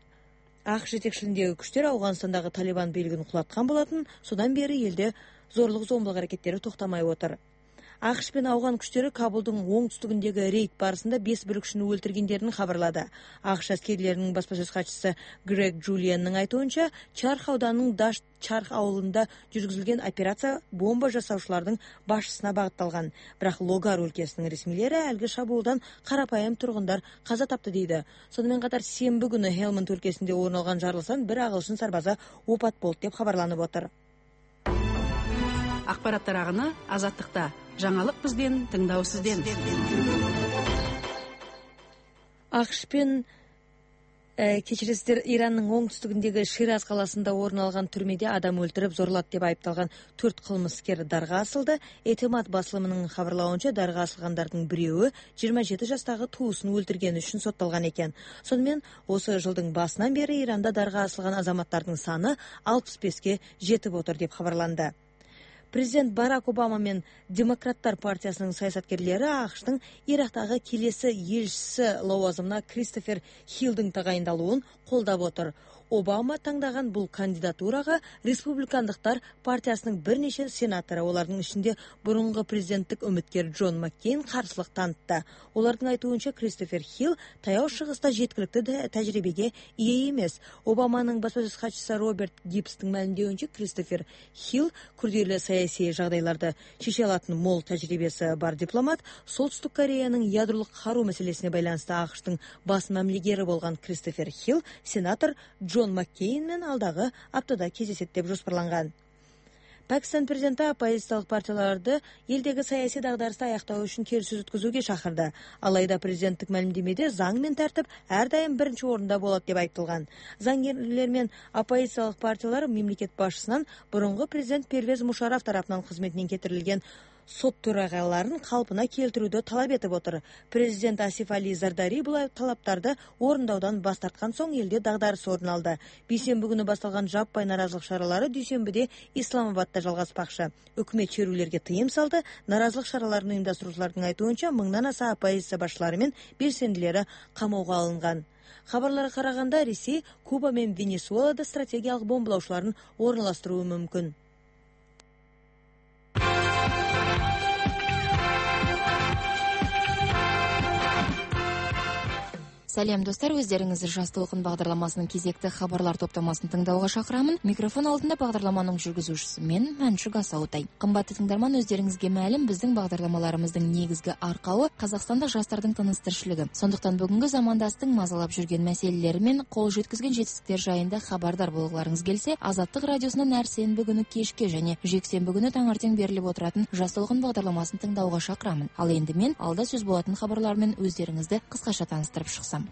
ақш жетекшілігіндегі күштер Ауғанстандағы Талибан билігін құлатқан болатын, содан бері елде зорлық-зомбылық әрекеттері тоқтамай отыр. ақш пен ауған күштері Кабулдың оңтүстігіндегі рейд барысында бес бүлікшіні өлтіргендерін хабарлады. ақш әскерилерінің баспасөз хатшысы Грег Джулианның айтуынша, Чарх ауданының Дашт Чарх ауылында жүргізілген операция бомба жасаушылардың басшысына бағытталған. Бірақ Логар өлкесінің ресмилері әлгі шабуылдан қарапайым тұрғындар қаза тапты дейді. Сонымен қатар сенбі күні Хелманд өлкесінде орын алған жарылыстан бір ағылшын сарбазы опат болды деп хабарланып отыр. Ақпараттар ағыны азаттықта. Жаңалық бізден, тыңдау сізден. ақш пен кешіресіздер, Иранның оңтүстігіндегі Шираз қаласында орын алған түрмеде адам өлтіріп зорлады деп айыпталған төрт қылмыскер дарға асылды. Этемат басылымының хабарлауынша дарға асылғандардың біреуі жиырма жеті жастағы туысын өлтіргені үшін сотталған екен. Сонымен осы жылдың басынан бері Иранда дарға асылған азаматтардың саны алпыс беске жетіп отыр деп хабарланды. Президент Барак Обама мен Демократтар партиясының саясаткерлері ақштың Ирактағы келесі елшісі лауазымына Кристофер Хиллдің тағайындалуын қолдап отыр. Обама таңдаған бұл кандидатураға республикандықтар партиясының бірнеше сенаторы, олардың ішінде бұрынғы президенттік үміткер Джон Маккейн қарсылық танытты. Олардың айтуынша Кристофер Хилл таяу шығыста жеткілікті тәжірибеге ие емес. Обаманың баспасөз хатшысы Роберт Гибстің мәлімдеуінше Кристофер Хилл күрделі саяси жағдайларды шеше алатын мол тәжірибесі бар дипломат. Солтүстік Кореяның ядролық қару мәселесіне байланысты ақштың бас мәмлегері болған Кристофер Хилл сенатор Джон Маккейн мен алдағы аптада кездеседі деп жоспарланған. Пәкістан президенті оппозициялық партияларды елдегі саяси дағдарысты аяқтау үшін келіссөз өткізуге шақырды. Алайда президенттік мәлімдемеде заң мен тәртіп әрдайым бірінші орында болады деп айтылған. Заңгерлер мен оппозициялық партиялар мемлекет басшысынан бұрынғы президент Первез Мушараф тарапынан қызметінен кетірілген сот төрағаларын қалпына келтіруді талап етіп отыр. Президент Асиф Али Зардари бұл талаптарды орындаудан бас тартқан соң елде дағдарыс орын алды. Бейсенбі күні басталған жаппай наразылық шаралары дүйсенбіде Исламабадта жалғаспақшы. Үкімет шерулерге тыйым салды. Наразылық шараларын ұйымдастырушылардың айтуынша мыңнан аса оппозиция басшылары мен белсенділері қамауға алынған. Хабарларға қарағанда Ресей, Куба мен Венесуэлада стратегиялық бомбалаушыларын орналастыруы мүмкін. Сәлем достар, өздеріңізді Жас толқын бағдарламасының кезекті хабарлар топтамасын тыңдауға шақырамын. Микрофон алдында бағдарламаның жүргізушісі мен Мәншүк Асаутай. Қымбатты тыңдарман, өздеріңізге мәлім, біздің бағдарламаларымыздың негізгі арқауы қазақстандық жастардың тыныс-тіршілігі. Сондықтан бүгінгі замандастың мазалап жүрген мәселелері мен қол жеткізген жетістіктер жайында хабардар болғыларыңыз келсе, Азаттық радиосынан әр сенбі күні кешке және жексенбі күні таңертең беріліп отыратын Жас толқын бағдарламасын тыңдауға шақырамын. Ал енді мен алда сөз болатын хабарлармен өздеріңізді қысқаша таныстырып шықсам.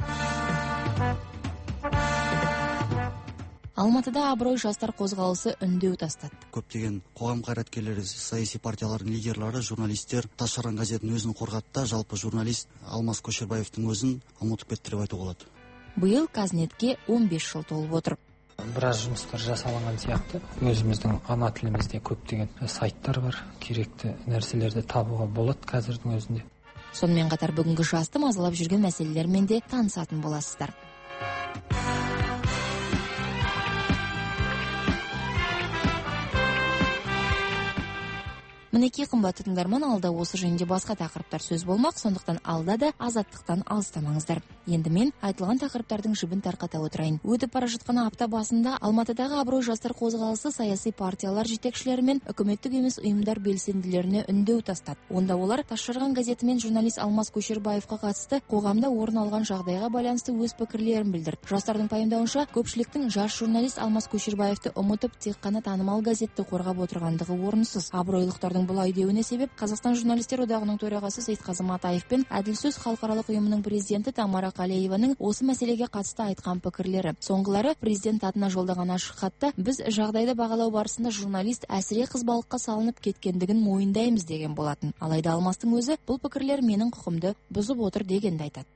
Алматыда абырой жастар қозғалысы үндеу тастады. Көптеген қоғам қайраткерлері, саяси партиялардың лидерлары, журналистер Ташаран газетінің өзін қорғатты. Жалпы журналист Алмас Көшербаевтың өзін ұмытып кетті деп айтуға болады. Биыл Казнетке он бес жыл толып отыр. Біраз жұмыстар жасалған сияқты. Өзіміздің ана тілімізде көптеген сайттар бар. Керекті нәрселерді табуға болады қазірдің өзінде. Сонымен қатар бүгінгі жасты мазалап жүрген мәселелермен де танысатын боласыздар. Мінекей қымбатты тыңдарман, алда осы жөнінде басқа тақырыптар сөз болмақ, сондықтан алда да азаттықтан алыстамаңыздар. Енді мен айтылған тақырыптардың жібін тарқата отырайын. Өтіп бара жатқан апта басында Алматыдағы абырой жастар қозғалысы саяси партиялар жетекшілері мен үкіметтік емес ұйымдар белсенділеріне үндеу тастады. Онда олар Тасжарған газеті мен журналист Алмас Көшербаевқа қатысты қоғамда орын алған жағдайға байланысты өз пікірлерін білдірді. Жастардың пайымдауынша, көпшіліктің жас журналист Алмас Көшербаевты ұмытып, тек қана танымал газетті қорғап отырғандығы орынсыз. Абыройлықтардың бұлай деуіне себеп Қазақстан журналистер одағының төрағасы Сейтқазы Матаев пен Әділсөз халықаралық ұйымының президенті Тамара Қалиеваның осы мәселеге қатысты айтқан пікірлері. Соңғылары президент атына жолдаған ашық хатта біз жағдайды бағалау барысында журналист әсіре қызбалыққа салынып кеткендігін мойындаймыз деген болатын. Алайда Алмастың өзі бұл пікірлер менің құқымды бұзып отыр дегенді айтады.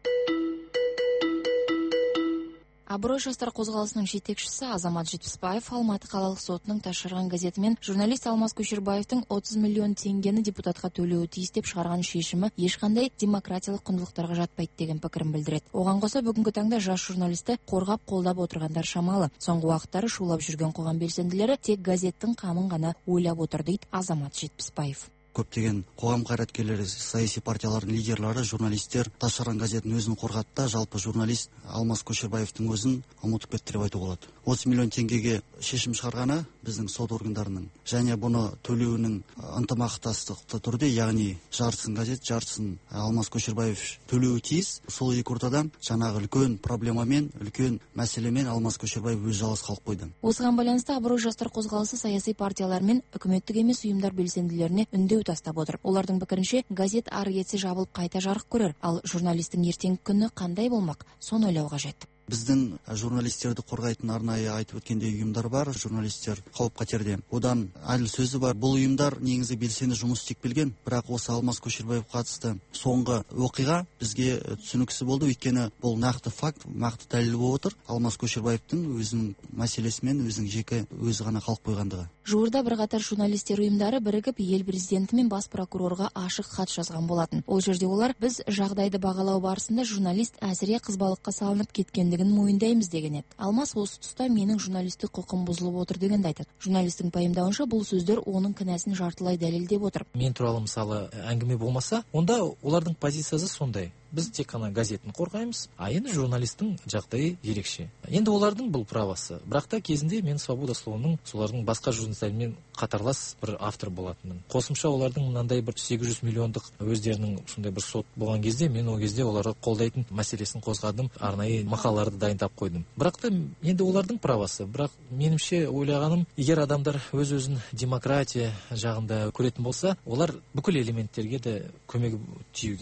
Абырой жастар қозғалысының жетекшісі Азамат Жетпісбаев Алматы қалалық сотының Тасжарған газеті мен журналист Алмас Көшербаевтың отыз миллион теңгені депутатқа төлеуі тиіс деп шығарған шешімі ешқандай демократиялық құндылықтарға жатпайды деген пікірін білдіреді. Оған қоса бүгінгі таңда жас журналисті қорғап қолдап отырғандар шамалы. Соңғы уақыттары шулап жүрген қоғам белсенділері тек газеттің қамын ғана ойлап отыр дейді Азамат Жетпісбаев. Көптеген қоғам қайраткерлері, саяси партиялардың лидерлары, журналистер Тасжарған газетінің өзін қорғатты. Жалпы журналист Алмас Көшербаевтың өзін ұмытып кетті деп айтуға болады. отыз миллион теңгеге шешім шығарғаны біздің сот органдарының және бұны төлеуінің ынтымақтастықты түрде, яғни жартысын газет, жартысын Алмас Көшербаев төлеуі тиіс. Сол екі ортадан жаңағы үлкен проблемамен, үлкен мәселемен Алмас Көшербаев өз жалғыз қалып қойды. Осыған байланысты абырой жастар қозғалысы саяси партиялар мен үкіметтік емес ұйымдар белсенділеріне үндеу тастап отыр. Олардың пікірінше, газет ары кетсе жабылып қайта жарық көрер, ал журналистің ертеңгі күні қандай болмақ, соны ойлау қажет. Біздің журналистерді қорғайтын арнайы айтып өткендей ұйымдар бар, журналистер қауіп қатерде. Одан әділ сөзі бар. Бұл ұйымдар негізі белсенді жұмыс істеп келген, бірақ осы Алмас Көшербаев қатысты соңғы оқиға бізге түсініксіз болды, өйткені бұл нақты факт, нақты дәлел болып отыр. Алмас Көшербаевтың өзінің мәселесімен өзінің жеке өзі ғана қалып қойғандығы. Жуырда бірқатар журналистер ұйымдары бірігіп ел президенті мен бас прокурорға ашық хат жазған болатын. Ол жерде олар біз жағдайды бағалау барысында журналист әсіре қызбалыққа салынып кеткендігін мойындаймыз деген еді. Алмас осы тұста менің журналистік құқым бұзылып отыр дегенді айтады. Журналистің пайымдауынша бұл сөздер оның кінәсін жартылай дәлелдеп отыр. Мен туралы мысалы әңгіме болмаса, онда олардың позициясы сондай. Біз тек қана газетін қорғаймыз, а енді журналистің жағдайы ерекше. Енді олардың бұл правасы. Бірақ та кезінде мен Свобода словының солардың басқа журналистермен қатарлас бір автор болатынмын. Қосымша олардың мынандай бір сегіз жүз миллиондық өздерінің сондай бір сот болған кезде мен ол кезде оларды қолдайтын мәселесін қозғадым, арнайы мақалаларды дайындап қойдым. Бірақ та енді олардың правасы. Бірақ менімше ойлағаным, егер адамдар өз-өзін демократия жағында көретін болса, олар бүкіл элементтерге де көмегі тию керек.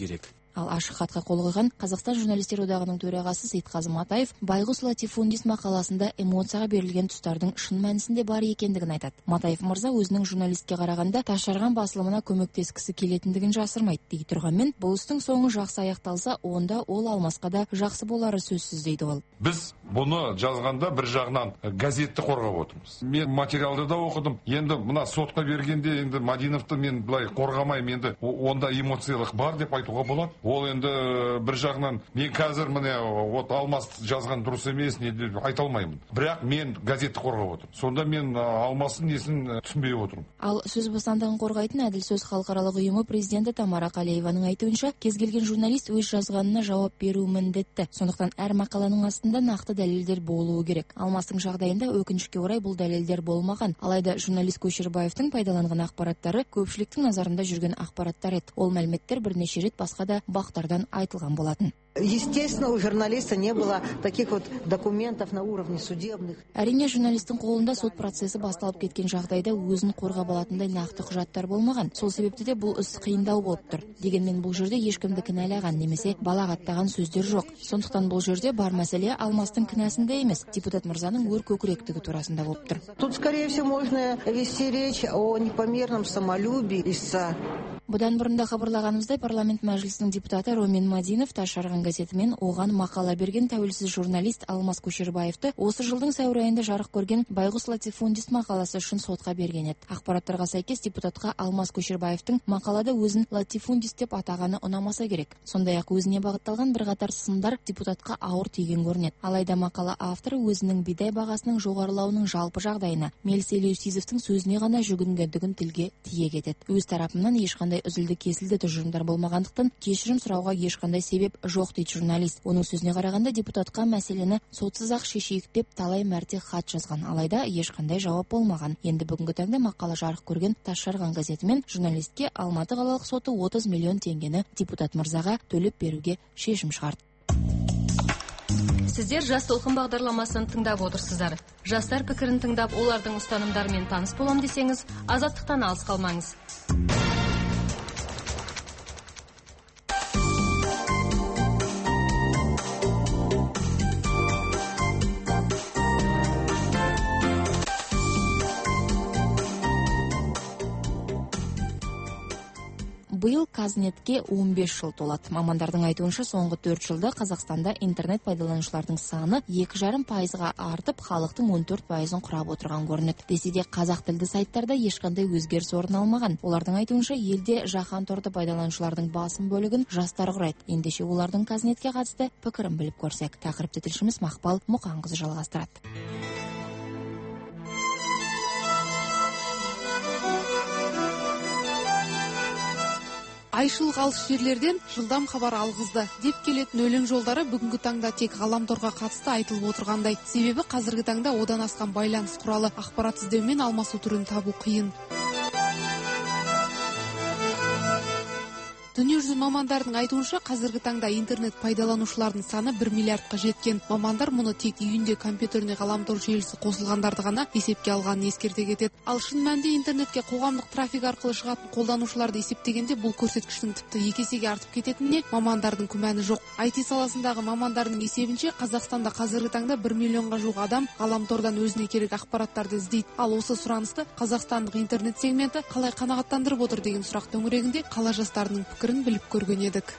Ал ашық хатқа қол қойған Қазақстан журналистер одағының төрағасы Сейтқазы Матаев байғұс латифундис мақаласында эмоцияға берілген тұстардың шын мәнісінде бар екендігін айтады. Матаев мырза өзінің журналистке қарағанда ташарған басылымына көмектескісі келетіндігін жасырмайды дей тұрғанмен, бұл істің соңы жақсы аяқталса, онда ол Алмасқа да жақсы болары сөзсіз дейді ол. Біз бұны жазғанда бір жағынан газетті қорғап отырмыз. Мен материалды да оқыдым. Енді мына сотқа бергенде енді Мадиновты мен былай қорғамаймын, енді онда эмоциялық бар деп айтуға болады. Ол енді бір жағынан мен қазір міне от Алмас жазған дұрыс емес не деп айта алмаймын. Бірақ мен газетті қорғап отырмын. Сонда мен Алмастың несін түсінбей отырмын. Ал сөз бостандығын қорғайтын Әділ сөз халықаралық ұйымы президенті Тамара Қалееваның айтуынша, кез келген журналист өз жазғанына жауап беру міндетті. Сондықтан әр мақаланың астында нақты дәлелдер болуы керек. Алмастың жағдайында өкінішке орай бұл дәлелдер болмаған. Алайда журналист Көшербаевтың пайдаланған ақпараттары көпшіліктің назарында жүрген ақпараттар еді. Ол мәліметтер бірнеше рет басқа да бақтардан айтылған болатын. Естественно, у журналиста не было таких вот документов на уровне судебных. Әрине, журналистің қолында сот процесі басталып кеткен жағдайда өзін қорғап алатындай нақты құжаттар болмаған. Сол себепті де бұл іс қиындау болып тұр. Дегенмен бұл жерде ешкімді кінәлаған немесе балағаттаған сөздер жоқ. Сондықтан бұл жерде бар мәселе Алмастың кінәсінде емес, депутат мырзаның өр көкіректігі турасында болып тұр. Тут, скорее всего, можно вести речь о непомерном самолюбии истца. Бұдан бұрында хабарлағанымыздай, парламент мәжілісінің депутаты Ромин Мадинов Ташарған газетімен оған мақала берген тәуелсіз журналист Алмас Көшербаевты осы жылдың сәуір айында жарық көрген байғұс латифундис мақаласы үшін сотқа берген еді. Ақпараттарға сәйкес депутатқа Алмас Көшербаевтың мақалада өзін латифундис деп атағаны ұнамаса керек. Сондай-ақ өзіне бағытталған бірқатар сындар депутатқа ауыр тиген көрінеді. Алайда мақала авторы өзінің бидай бағасының жоғарылауының жалпы жағдайына Мелс Елеусизовтың сөзіне ғана жүгінгендігін тілге тиек етеді. Өз тарапынан ешқандай үзілді кесілді тұжырымдар болмағандықтан кешірім сұрауға ешқандай себеп жоқ дейді журналист. Оның сөзіне қарағанда депутатқа мәселені сотсыз ақ шешейік деп талай мәрте хат жазған, алайда ешқандай жауап болмаған. Енді бүгінгі таңда мақала жарық көрген Ташарған газеті мен журналистке Алматы қалалық соты отыз миллион теңгені депутат мырзаға төлеп беруге шешім шығарды. Сіздер Жас толқын бағдарламасын тыңдап отырсыздар. Жастар пікірін тыңдап, олардың ұстанымдарымен таныс болам десеңіз, азаттықтан алыс қалмаңыз. Биыл Казнетке он бес жыл толады. Мамандардың айтуынша соңғы төрт жылда Қазақстанда интернет пайдаланушылардың саны екі жарым пайызға артып, халықтың он төрт пайызын құрап отырған көрінеді. Десе де қазақ тілді сайттарда ешқандай өзгеріс орын алмаған. Олардың айтуынша елде жаһан торды пайдаланушылардың басым бөлігін жастар құрайды. Ендеше олардың Казнетке қатысты пікірін біліп көрсек. Тақырыпты тілшіміз Мақпал Мұқанқызы жалғастырады. Айшылық алыс жерлерден жылдам хабар алғызды деп келетін өлең жолдары бүгінгі таңда тек ғаламторға қатысты айтылып отырғандай. Себебі қазіргі таңда одан асқан байланыс құралы ақпарат іздеумен алмасу түрін табу қиын. Дүниежүзі мамандардың айтуынша қазіргі таңда интернет пайдаланушылардың саны бір миллиардқа жеткен. Мамандар мұны тек үйінде компьютеріне ғаламтор желісі қосылғандарды ғана есепке алғанын ескерте кетеді. Ал шын мәнінде интернетке қоғамдық трафик арқылы шығатын қолданушыларды есептегенде бұл көрсеткіштің тіпті екі есеге артып кететініне мамандардың күмәні жоқ. ай ти саласындағы мамандардың есебінше Қазақстанда қазіргі таңда бір миллионға жуық адам ғаламтордан өзіне керек ақпараттарды іздейді. Ал осы сұранысты қазақстандық интернет сегменті қалай қанағаттандырып отыр деген сұрақ төңірегінде қала жастарының пікірін біліп көрген едік.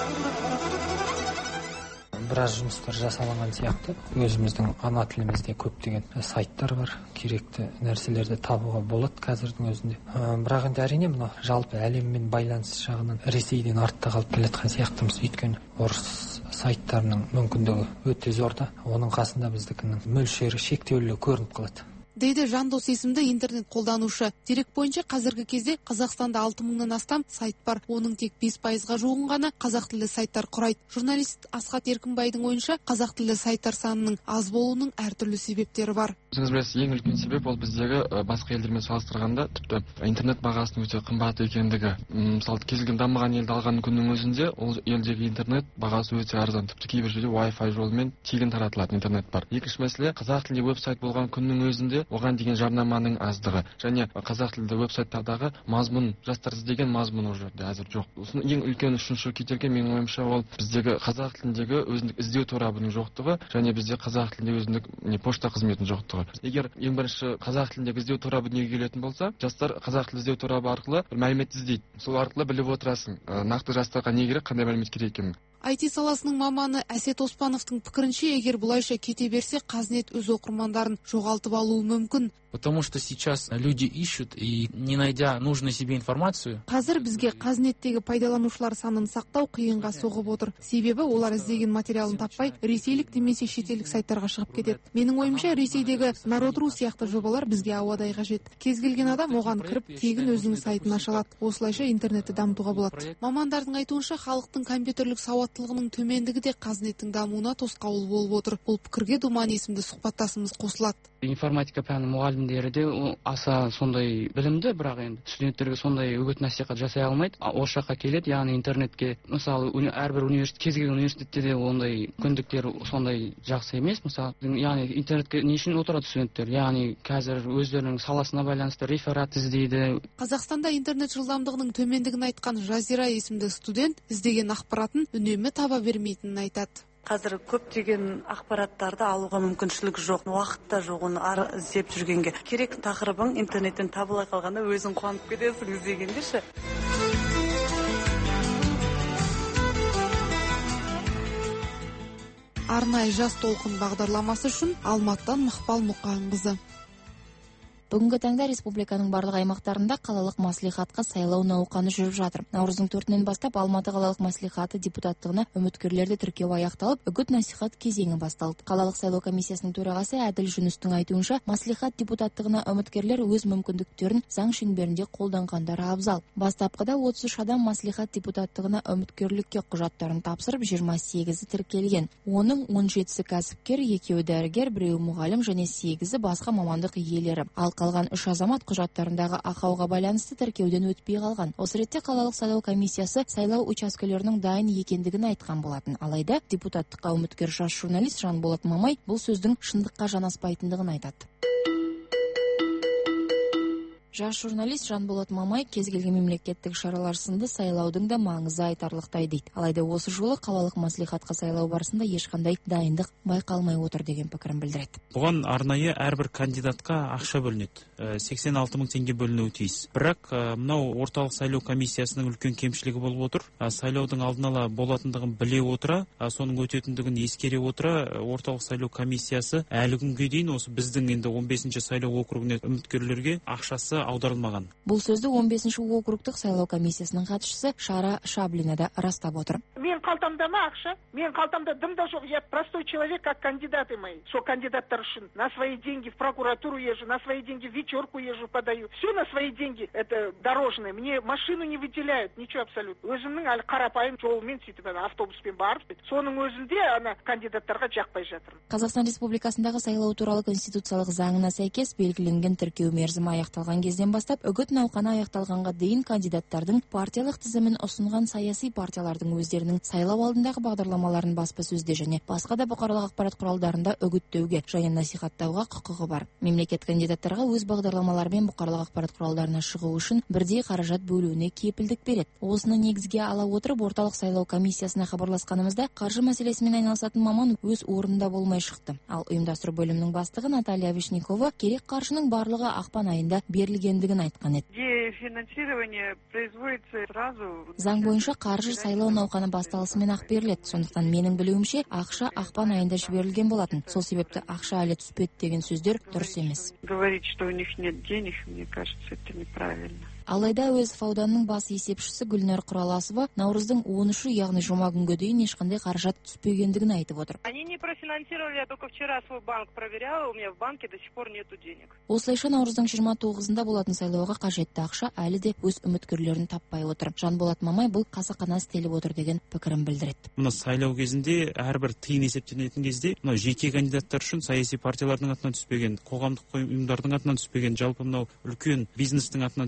Біраз жұмыстар жасалған сияқты. Өзіміздің ана тілімізде көптеген сайттар бар. Керекті нәрселерді табуға болады қазірдің өзінде. Бірақ енді әрине мына жалпы әлеммен байланыс жағынан Ресейден артта қалып келатқан сияқтымыз. Өйткені орыс сайттарының мүмкіндігі өте зор да. Оның қасында біздікінің мөлшері шектеулі көрініп қалады. Дейді Жандос есімді интернет қолданушы. Дерек бойынша қазіргі кезде Қазақстанда алты мыңнан астам сайт бар. Оның тек бес пайызға жуығын ғана қазақ тілді сайттар құрайды. Журналист Асхат Еркінбайдың ойынша қазақ тілді сайттар санының аз болуының әртүрлі себептері бар. Өзіңіз білесіз, ең үлкен себеп ол біздегі басқа елдермен салыстырғанда тіпті интернет бағасының өте қымбат екендігі. Мысалы, кез келген дамыған елді алған күннің өзінде ол елдегі интернет бағасы өте арзан. Тіпті кейбір жерде Wi-Fi жолымен тегін таратылатын интернет бар. Екінші мәселе, қазақ тілінде веб-сайт болған күннің өзінде себебі оған деген жарнаманың аздығы және қазақ тілді веб-сайттардағы мазмұн, жастар іздеген мазмұн ол жерде әзір жоқ. Сосын ең үлкен үшінші кедергі менің ойымша ол біздегі қазақ тіліндегі өзіндік іздеу торабының жоқтығы және бізде қазақ тілінде өзіндік не пошта қызметінің жоқтығы. Егер ең бірінші қазақ тіліндегі іздеу торабы дүниеге келетін болса, жастар қазақ тілі іздеу торабы арқылы мәлімет іздейді. Сол арқылы біліп отырасың, нақты жастарға не керек, қандай мәлімет керек екенін. ай ти саласының маманы Әсет Оспановтың пікірінше, егер бұлайша кете берсе, Қазнет өз оқырмандарын жоғалтып алуы мүмкін. Потому что сейчас люди ищут и, не найдя нужной себе информацию. Қазір бізге Қазнеттегі пайдаланушылар санын сақтау қиынға соғып отыр. Себебі олар іздеген материалын таппай, ресейлік немесе шетелдік сайттарға шығып кетеді. Менің ойымша, Ресейдегі Народ.ру сияқты жобалар бізге ауадай қажет. Кез келген адам оған кіріп, тегін өзінің сайтын аша алады. Осылайша интернетті дамытуға болады. Мамандардың айтуынша, халықтың компьютерлік сауаттылығының төмендігі де Қазнеттің дамуына тосқауыл болып отыр. Бұл пікірге Думан есімді сұхбаттасымыз қосылады. Информатика пәні мұғалімдері де аса сондай білімді, бірақ енді студенттерге сондай үгіт насихат жасай алмайды. Осы жаққа келеді, яғни интернетке, мысалы, әрбір университет, кез келген университетте де ондай мүмкіндіктер сондай жақсы емес. Мысалы, яғни интернетке не үшін отырады студенттер? Яғни қазір өздерінің саласына байланысты реферат іздейді. Қазақстанда интернет жылдамдығының төмендігін айтқан Жазира есімді студент іздеген ақпаратын үнемі таба бермейтінін айтады. Қазір көптеген ақпараттарды алуға мүмкіншілік жоқ, уақытта жоқ, оны іздеп жүргенге. Керек тақырыбың интернеттен табыла қалғанда өзің қуанып кетесің іздегенде ше. Арнайы жас толқын бағдарламасы үшін Алматыдан Мақпал Мұқанқызы. Бүгінгі таңда республиканың барлық аймақтарында қалалық маслихатқа сайлау науқаны жүріп жатыр. Наурыздың төртінен бастап Алматы қалалық маслихаты депутаттығына үміткерлерді тіркеу аяқталып, үгіт насихат кезеңі басталды. Қалалық сайлау комиссиясының төрағасы Әділ Жүністің айтуынша, маслихат депутаттығына үміткерлер өз мүмкіндіктерін заң шеңберінде қолданғандары абзал. Бастапқыда отыз үш адам маслихат депутаттығына үміткерлікке құжаттарын тапсырып, жиырма сегізі тіркелген. Оның он жетісі кәсіпкер, екеуі дәрігер, біреуі мұғалім және сегізі басқа мамандық иелері. Ал қалған үш азамат құжаттарындағы ақауға байланысты тіркеуден өтпей қалған. Осы ретте қалалық сайлау комиссиясы сайлау учаскелерінің дайын екендігін айтқан болатын. Алайда депутаттыққа үміткер жас журналист Жанболат Мамай бұл сөздің шындыққа жанаспайтындығын айтады. Жас журналист Жанболат Мамай кез келген мемлекеттік шаралар сынды сайлаудың да маңызы айтарлықтай дейді. Алайда осы жолы қалалық маслихатқа сайлау барысында ешқандай дайындық байқалмай отыр деген пікірін білдіреді. Бұған арнайы әрбір кандидатқа ақша бөлінеді. сексен алты мың теңге бөлінуі тиіс. Бірақ мынау орталық сайлау комиссиясының үлкен кемшілігі болып отыр. Сайлаудың алдын ала болатындығын біле отыра, соның өтетіндігін ескере отыра, орталық сайлау комиссиясы әлі күнге дейін осы біздің енді он бесінші сайлау округіне үміткерлерге ақшасы аударылмаған. Бұл сөзді он бесінші округтық сайлау комиссиясының хатшысы Шара Шаблина да растап отыр. Мен қалтамда ма ақша? Мен қалтамда дым да жоқ. Я простой человек, как кандидаты мои. Что кандидаттар үшін на свои деньги в прокуратуру езжу, на свои деньги в вечерку езжу, подаю. Все на свои деньги. Это дорожные. Мне машину не выделяют, ничего абсолютно. Өзімнің әлі қарапайым жолмен сөйтіп автобуспен барып, соның өзінде ана кандидаттарға жақпай жатыр. Қазақстан Республикасындағы сайлау туралы конституциялық заңына сәйкес белгіленген тіркеу мерзімі аяқталған кезден бастап үгіт науқаны аяқталғанға дейін кандидаттардың партиялық тізімін ұсынған саяси партиялардың өздерінің сайлау алдындағы бағдарламаларын баспасөзде және басқа да бұқаралық ақпарат құралдарында үгіттеуге және насихаттауға құқығы бар. Мемлекет кандидаттарға өз бағдарламалары мен бұқаралық ақпарат құралдарына шығу үшін бірдей қаражат бөлуіне кепілдік береді. Осыны негізге ала отырып орталық сайлау комиссиясына хабарласқанымызда қаржы мәселесімен айналысатын маман өз орнында болмай шықты. Ал ұйымдастыру бөлімінің бастығы Наталья Вишнякова керек қаржының барлығы ақпан айында берілгендігін айтқан еді. Финансирование производится сразу. Заң бойынша қаржы сайлау науқаны басталысымен ақ беріледі. Сондықтан менің білуімше ақша ақпан айында жіберілген болатын. Сол себепті ақша әлі түспеді деген сөздер дұрыс емес. Говорить, что у них нет денег, мне кажется, это неправильно. Алайда Әуезов ауданының бас есепшісі Гүлнар Құраласова наурыздың он үші, яғни жұма күнге дейін ешқандай қаражат түспегендігін айтып отыр. Они не профинансировали, я только вчера свой банк проверяла, у меня в банке до сих пор нету денег. Осылайша наурыздың жиырма тоғызында болатын сайлауға қажетті ақша әлі де өз үміткерлерін таппай отыр. Жанболат Мамай бұл қасақана істеліп отыр деген пікірін білдіреді. Мына сайлау кезінде әрбір тиын есептелетін кезде, мына жеке кандидаттар үшін саяси партиялардың атынан түспеген, қоғамдық ұйымдардың атынан түспеген, жалпы мынау үлкен бизнестің атынан түспеген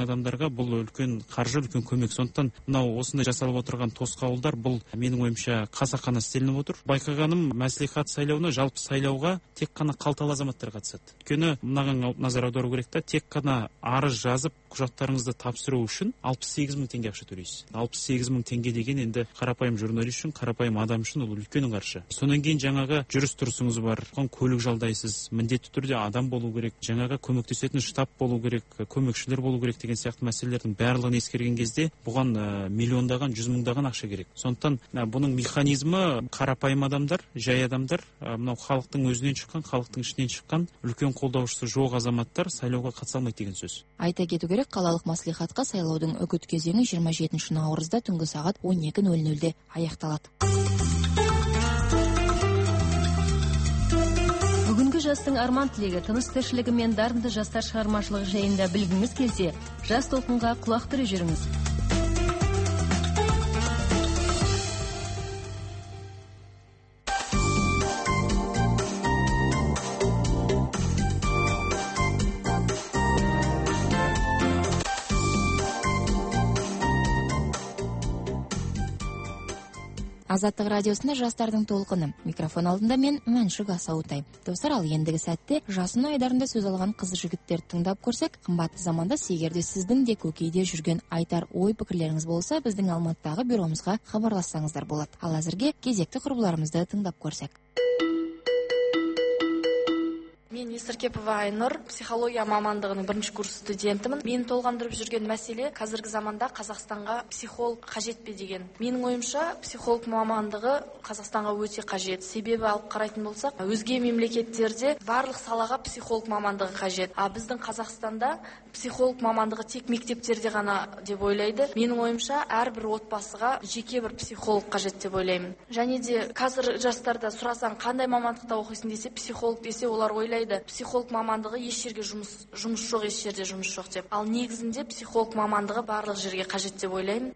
адамдарға бұл үлкен қаржы, үлкен көмек. Сондықтан мынау осындай жасалып отырған тосқауылдар бұл менің ойымша қасақана істелініп отыр. Байқағаным, мәслихат сайлауына, жалпы сайлауға тек қана қалталы азаматтар қатысады. Өйткені мынаған назар аудару керек та, тек қана арыз жазып құжаттарыңызды тапсыру үшін алпыс сегіз мың теңге ақша төлейсіз. алпыс сегіз мың теңге деген енді қарапайым журналист үшін, қарапайым адам үшін ол үлкен қаржы. Сонан кейін жаңағы жүріс-тұрысыңыз бар, көлік жалдайсыз, міндетті түрде адам болу керек, жаңағы көмектесетін штаб болу керек, көмекшілер болу керек деген сияқты мәселелердің барлығын ескерген кезде бұған ә, миллиондаған, жүз мыңдаған ақша керек. Сондықтан ә, бұның механизмі қарапайым адамдар, жай адамдар, ә, мынау халықтың өзінен шыққан, халықтың ішінен шыққан үлкен қолдаушысы жоқ азаматтар сайлауға қатыса алмайды деген сөз. Айта кету керек, қалалық маслихатқа сайлаудың үгіт кезеңі жиырма жетінші наурызда түнгі сағат он екі нөл нөлде аяқталады. Бүгінгі жастың арман тілегі, тыныс тіршілігі мен дарынды жастар шығармашылығы жайында білгіңіз келсе, жас толқынға құлақ түрі жүріңіз. Азаттық радиосында жастардың толқыны. Микрофон алдында мен Мәншүк Асаутай. Достар, ал ендігі сәтте жасын айдарында сөз алған қыз жігіттерді тыңдап көрсек, қымбатты заманда егерде сіздің де көкейде жүрген айтар ой пікірлеріңіз болса, біздің Алматыдағы бюромызға хабарлассаңыздар болады. Ал әзірге кезекті құрбыларымызды тыңдап көрсек. Мен Есіркепова Айнұр, психология мамандығының бірінші курс студентімін. Мен толғандырып жүрген мәселе қазіргі заманда Қазақстанға психолог қажет пе деген. Менің ойымша, психолог мамандығы Қазақстанға өте қажет. Себебі алып қарайтын болсақ, өзге мемлекеттерде барлық салаға психолог мамандығы қажет. А біздің Қазақстанда психолог мамандығы тек мектептерде ғана деп ойлайды. Менің ойымша, әрбір отбасыға жеке бір психолог қажет деп ойлаймын. Және де қазір жастарда сұрасаң, қандай мамандықта оқисың десе, психолог десе, олар ойлайды психолог мамандығы еш жерге жұмыс жұмыс жоқ, еш жерде жұмыс жоқ деп. Ал негізінде психолог мамандығы барлық жерге қажет деп ойлаймын.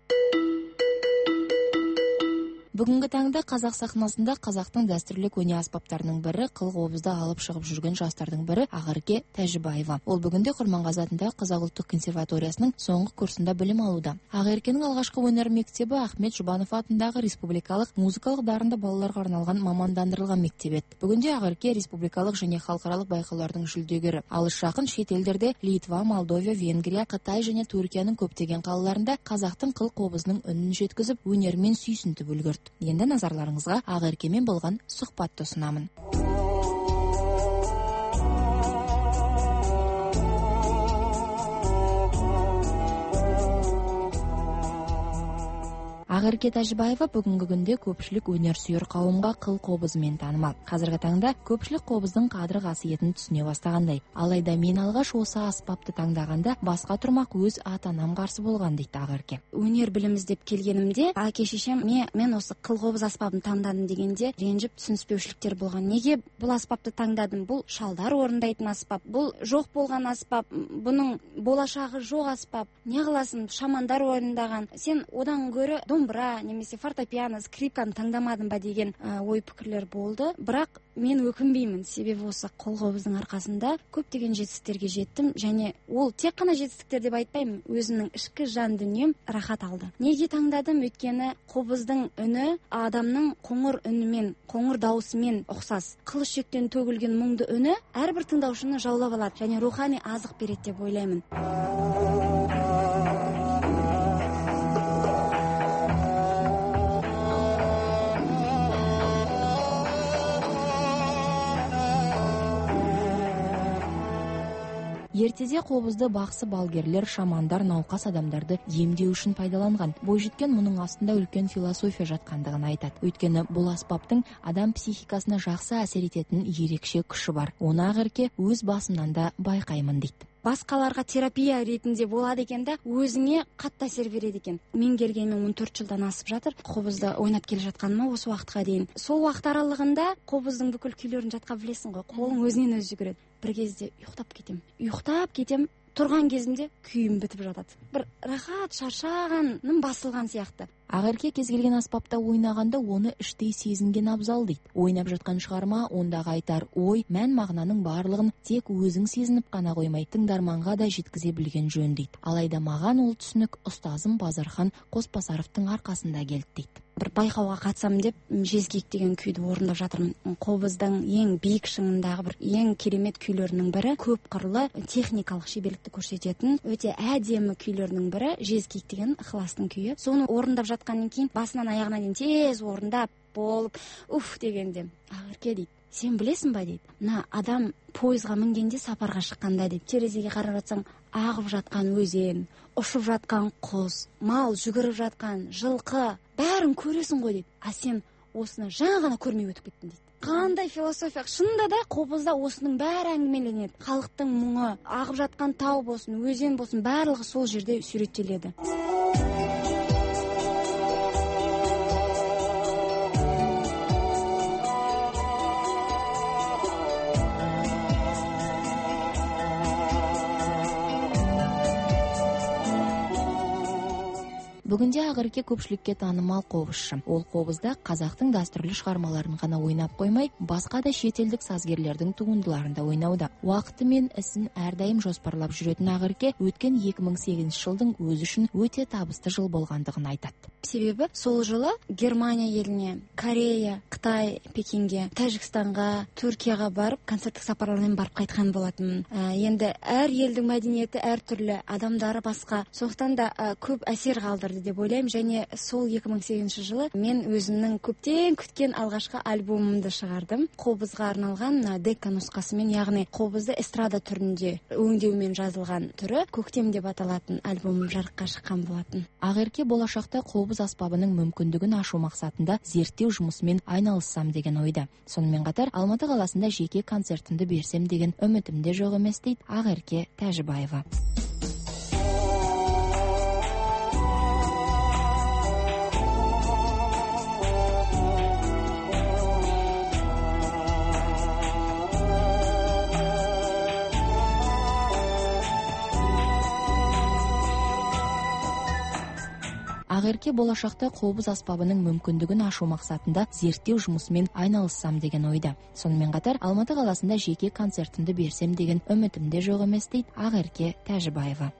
Бүгінгі таңда қазақ сахнасында қазақтың дәстүрлі көне аспаптарының бірі қыл-қобызды алып шығып жүрген жастардың бірі Ақерке Тәжібаева. Ол бүгінде Құрманғазы атындағы Қазақ ұлттық консерваториясының соңғы курсында білім алуда. Ақеркенің алғашқы өнер мектебі Ахмет Жұбанов атындағы республикалық музыкалық дарынды балаларға арналған мамандандырылған мектеп еді. Бүгінде Ақерке республикалық және халықаралық байқаулардың жүлдегері. Алыс жақын шет елдерде Литва, Молдова, Венгрия, Қытай және Түркияның көптеген қалаларында қазақтың қыл-қобызының үнін жеткізіп, өнермен сүйсінтіп үлгерді. Енді назарларыңызға Ақеркемен болған сұхбатты ұсынамын. Ақерке Тәжібаева бүгінгі күнде көпшілік өнер сүйер қауымға қыл-қобызымен танымал. Қазіргі таңда көпшілік қобыздың қадір қасиетін түсіне бастағандай. Алайда мен алғаш осы аспапты таңдағанда басқа тұрмақ өз ата-анам қарсы болған дейді Ақерке. Өнер білім іздеп келгенімде әке-шешем мен осы қыл-қобыз аспабын таңдадым дегенде ренжіп түсініспеушіліктер болған. Неге бұл аспапты таңдадым? Бұл шалдар орындайтын аспап, бұл жоқ болған аспап, бұның болашағы жоқ аспап. Не қыласың? Шамандар орындаған. Сен одан гөрі домбыра немесе фортепиано, скрипканы таңдамадым ба деген ой пікірлер болды. Бірақ мен өкінбеймін, себебі осы қыл-қобыздың арқасында көптеген жетістіктерге жеттім, және ол тек қана жетістіктер деп айтпаймын, өзімнің ішкі жан дүнием рахат алды. Неге таңдадым? Өйткені қобыздың үні адамның қоңыр үнімен, қоңыр даусымен ұқсас. Қылыш шектен төгілген мұңды үні әрбір тыңдаушыны жаулап алады және рухани азық береді деп ойлаймын. Ертеде қобызды бақсы балгерлер, шамандар, науқас адамдарды емдеу үшін пайдаланған. Бойжеткен мұның астында үлкен философия жатқандығын айтады. Өйткені бұл аспаптың адам психикасына жақсы әсер ететін ерекше күші бар. Оны Ақерке өз басымнан да байқаймын дейді. Басқаларға терапия ретінде болады екен да, өзіңе қатты әсер береді екен. Мен келгеніме он төрт жылдан асып жатыр. Қобызды ойнап келе жатқаныма осы уақытқа дейін. Сол уақыт аралығында қобыздың бүкіл күйлерін жатқа білесің ғой. Қолың өзінен өзі жүгіреді. Бір кезде ұйықтап кетем. Ұйықтап кетем, тұрған кезімде күйім бітіп жатады. Бір рахат, шаршағаным басылған сияқты. Ақерке кез келген аспапта ойнағанда оны іштей сезінген абзал дейді. Ойнап жатқан шығарма ондағы айтар ой, мән мағынаның барлығын тек өзің сезініп қана қоймай, тыңдарманға да жеткізе білген жөн дейді. Алайда маған ол түсінік ұстазым Базархан Қосбасаровтың арқасында келді дейді. Бір байқауға қатысам деп Жезкиік деген күйді орындап жатырмын. Қобыздың ең биік шыңындағы бір ең керемет күйлерінің бірі, көп қырлы техникалық шеберлікті көрсететін өте әдемі күйлерінің бірі Жезкиік деген ықыластың күйі. Соны орындап жатқаннан кейін басынан аяғына дейін тез орындап болып, уф дегенде Ақерке дейді, сен білесің ба дейді, мына адам пойызға мінгенде сапарға шыққанда дейді, терезеге қарап жатсаң ағып жатқан өзен, ұшып жатқан құс, мал жүгіріп жатқан жылқы, бәрін көресің ғой дейді. А сен осыны жаңа ғана көрмей өтіп кеттің дейді. Қандай философия. Шынында да Қобызда осының бәрі әңгімеленеді. Халықтың мұңы, ағып жатқан тау болсын, өзен болсын, барлығы сол жерде суреттеледі. Бүгінде Ақерке көпшілікке танымал қобызшы. Ол қобызда қазақтың дәстүрлі шығармаларын ғана ойнап қоймай, басқа да шетелдік сазгерлердің туындыларында ойнауда. Уақыты мен ісін әрдайым жоспарлап жүретін Ақерке өткен екі мың сегізінші жылдың өзі үшін өте табысты жыл болғандығын айтады. Себебі сол жылы Германия еліне, Корея, Қытай, Пекинге, Тәжікстанға, Түркияға барып, концерттік сапарлармен барып қайтқан болатын. Ә, енді әр елдің мәдениеті әртүрлі, адамдары басқа. Сондықтан да ә, көп әсер қалдырды деп ойлаймын. Және сол екі мың сегізінші жылы мен өзімнің көптен күткен алғашқы альбомымды шығардым. Қобызға арналған дека нұсқасымен, яғни қобызды эстрада түрінде өңдеумен жазылған түрі Көктем деп аталатын альбомым жарыққа шыққан болатын. Ақерке болашақта қобыз аспабының мүмкіндігін ашу мақсатында зерттеу жұмысымен айналыссам деген ойда. Сонымен қатар Алматы қаласында жеке концертімді берсем деген үмітімде жоқ емес дейді Ақерке Тәжібаева. Ақерке болашақта қобыз аспабының мүмкіндігін ашу мақсатында зерттеу жұмысымен айналыссам деген ойда. Сонымен қатар Алматы қаласында жеке концертімді берсем деген үмітімде жоқ емес дейді Ақерке Тәжібаева.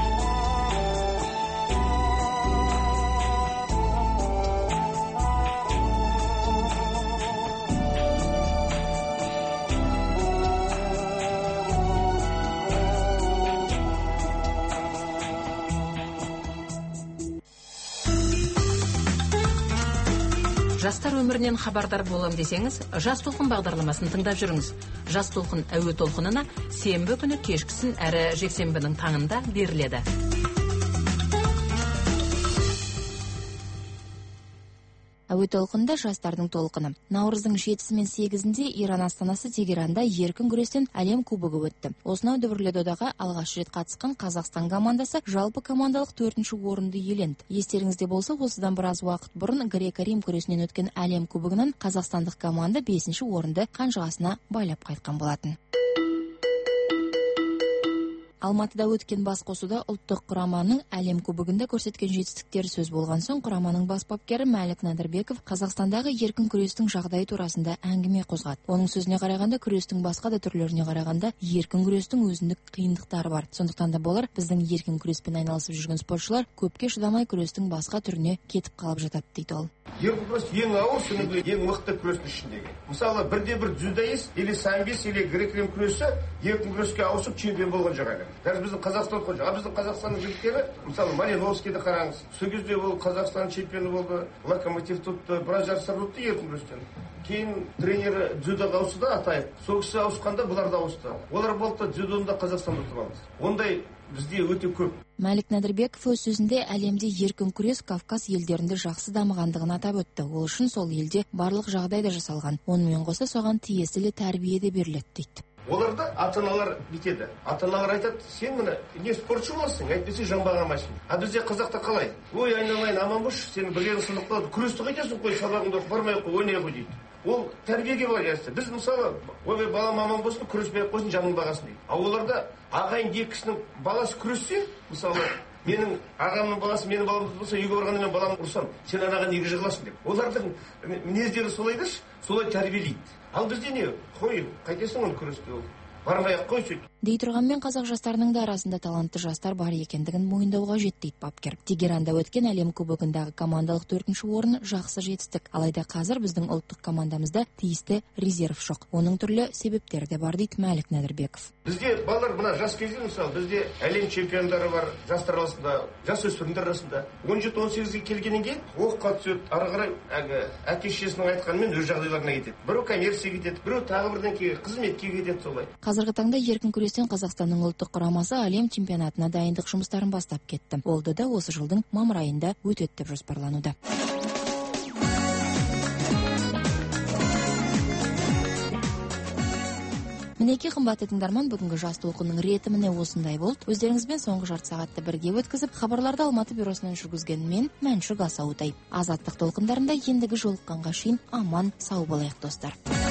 Жастар өмірінен хабардар болам десеңіз, Жас толқын бағдарламасын тыңдап жүріңіз. Жас толқын әуе толқынына сенбі күні кешкісін әрі жексенбінің таңында беріледі. Әуе толқында жастардың толқыны. Наурыздың жетісі мен сегізінде Иран астанасы Тегеранда еркін күрестен әлем кубогы өтті. Осынау дүбірлі додаға алғаш рет қатысқан Қазақстан командасы жалпы командалық төртінші орынды иеленді. Естеріңізде болса, осыдан біраз уақыт бұрын грек-рим күресінен өткен әлем кубогынан қазақстандық команда бесінші орынды қанжығасына байлап қайтқан болатын. Алматыда өткен басқосуда ұлттық құраманың әлем кубогында көрсеткен жетістіктері сөз болған соң, құраманың бас бапкері Мәлік Надырбеков Қазақстандағы еркін күрестің жағдайы турасында әңгіме қозғады. Оның сөзіне қарағанда, күрестің басқа да түрлеріне қарағанда еркін күрестің өзіндік қиындықтары бар. Сондықтан да болар, біздің еркін күреспен айналысып жүрген спортшылар көпке шыдамай күрестің басқа түріне кетіп қалып жатады дейді ол. Еркін күрес ең ауыр, шынымен ең мықты күрестің ішіндегі. Мысалы, бірде бір дзюдоист или самбис или грек-рим күресі еркін күреске ауысып чемпион болған жоқ әлі. Даже біздің Қазақстан қойшы, а біздің Қазақстанның жігіттері, мысалы, Малиновскийді қараңыз. Сол кезде ол Қазақстан чемпионы болды, Локомотив тұтты, біраз жарыстар өтті еркін күрестен. Кейін тренері дзюдоға ауысты да, Атаев. Сол кісі ауысқанда бұлар да ауысты. Олар болды дзюдода Қазақстан ұтып алды. Ондай бізде өте көп. Мәлік Надырбеков өз сөзінде әлемде еркін күрес Кавказ елдерінде жақсы дамығандығын атап өтті. Ол үшін сол елде барлық жағдай да жасалған. Онымен қоса соған тиесілі тәрбие де беріледі дейді. Оларда ата-аналар бітеді. Ата-аналар айтады, сен міне не спортшы боласың, әйтпесе жамбаған машин. А бізде қазақта қалай? Ой, айналайын, аман болшы, сені біргені сынықта күресті қайтесің, қой, сабағыңды бармай қой, ойнай қой дейді. Ол тәрбиеге байланысты. Біз мысалы, ой, балам аман болсын, күреспей қойсын, жаның бағасын дейді. А оларда ағайын екі кісінің баласы күрессе, мысалы, менің ағамның баласы, менің баламды болса, үйге барғанда мен баламды ұрсам, сен анаған неге жығыласың деп. Олардың мінездері солай даш, солай тәрбиелейді. Ал бізде не? Қой, қайтесің оны күреспей ол. Бармай ақ қой сөйтіп. Дей тұрғанмен қазақ жастарының да арасында талантты жастар бар екендігін мойындауға жетті дейді бапкер. Тегеранда өткен әлем кубогындағы командалық төртінші орын жақсы жетістік. Алайда қазір біздің ұлттық командамызда тиісті резерв жоқ. Оның түрлі себептері де бар дейді Мәлік Нәдірбеков. Бізде балалар мына жас кезде мысалы бізде әлем чемпиондары бар жастар арасында, жасөспірімдер арасында. он жеті он сегізге келгеннен кейін оққа түседі, ары қарай әке-шешесінің айтқанымен өз жағдайларына кетеді. Біреу коммерцияға кетеді, біреу тағы бірден кейін қызметке кетеді солай. Қазіргі таңда еркін күрестен Қазақстанның ұлттық құрамасы әлем чемпионатына дайындық жұмыстарын бастап кетті. Олды да осы жылдың мамыр айында өтеді деп жоспарлануда. Мінеки қымбатты тыңдарман, бүгінгі жас толқынның ретіміне осындай болды. Өздеріңізбен соңғы жарты сағатты бірге өткізіп, хабарларды Алматы бюросынан жүргізген мен Мәншүк Асаутай. Азаттық толқындарында ендігі жолыққанға шейін аман сау болайық достар.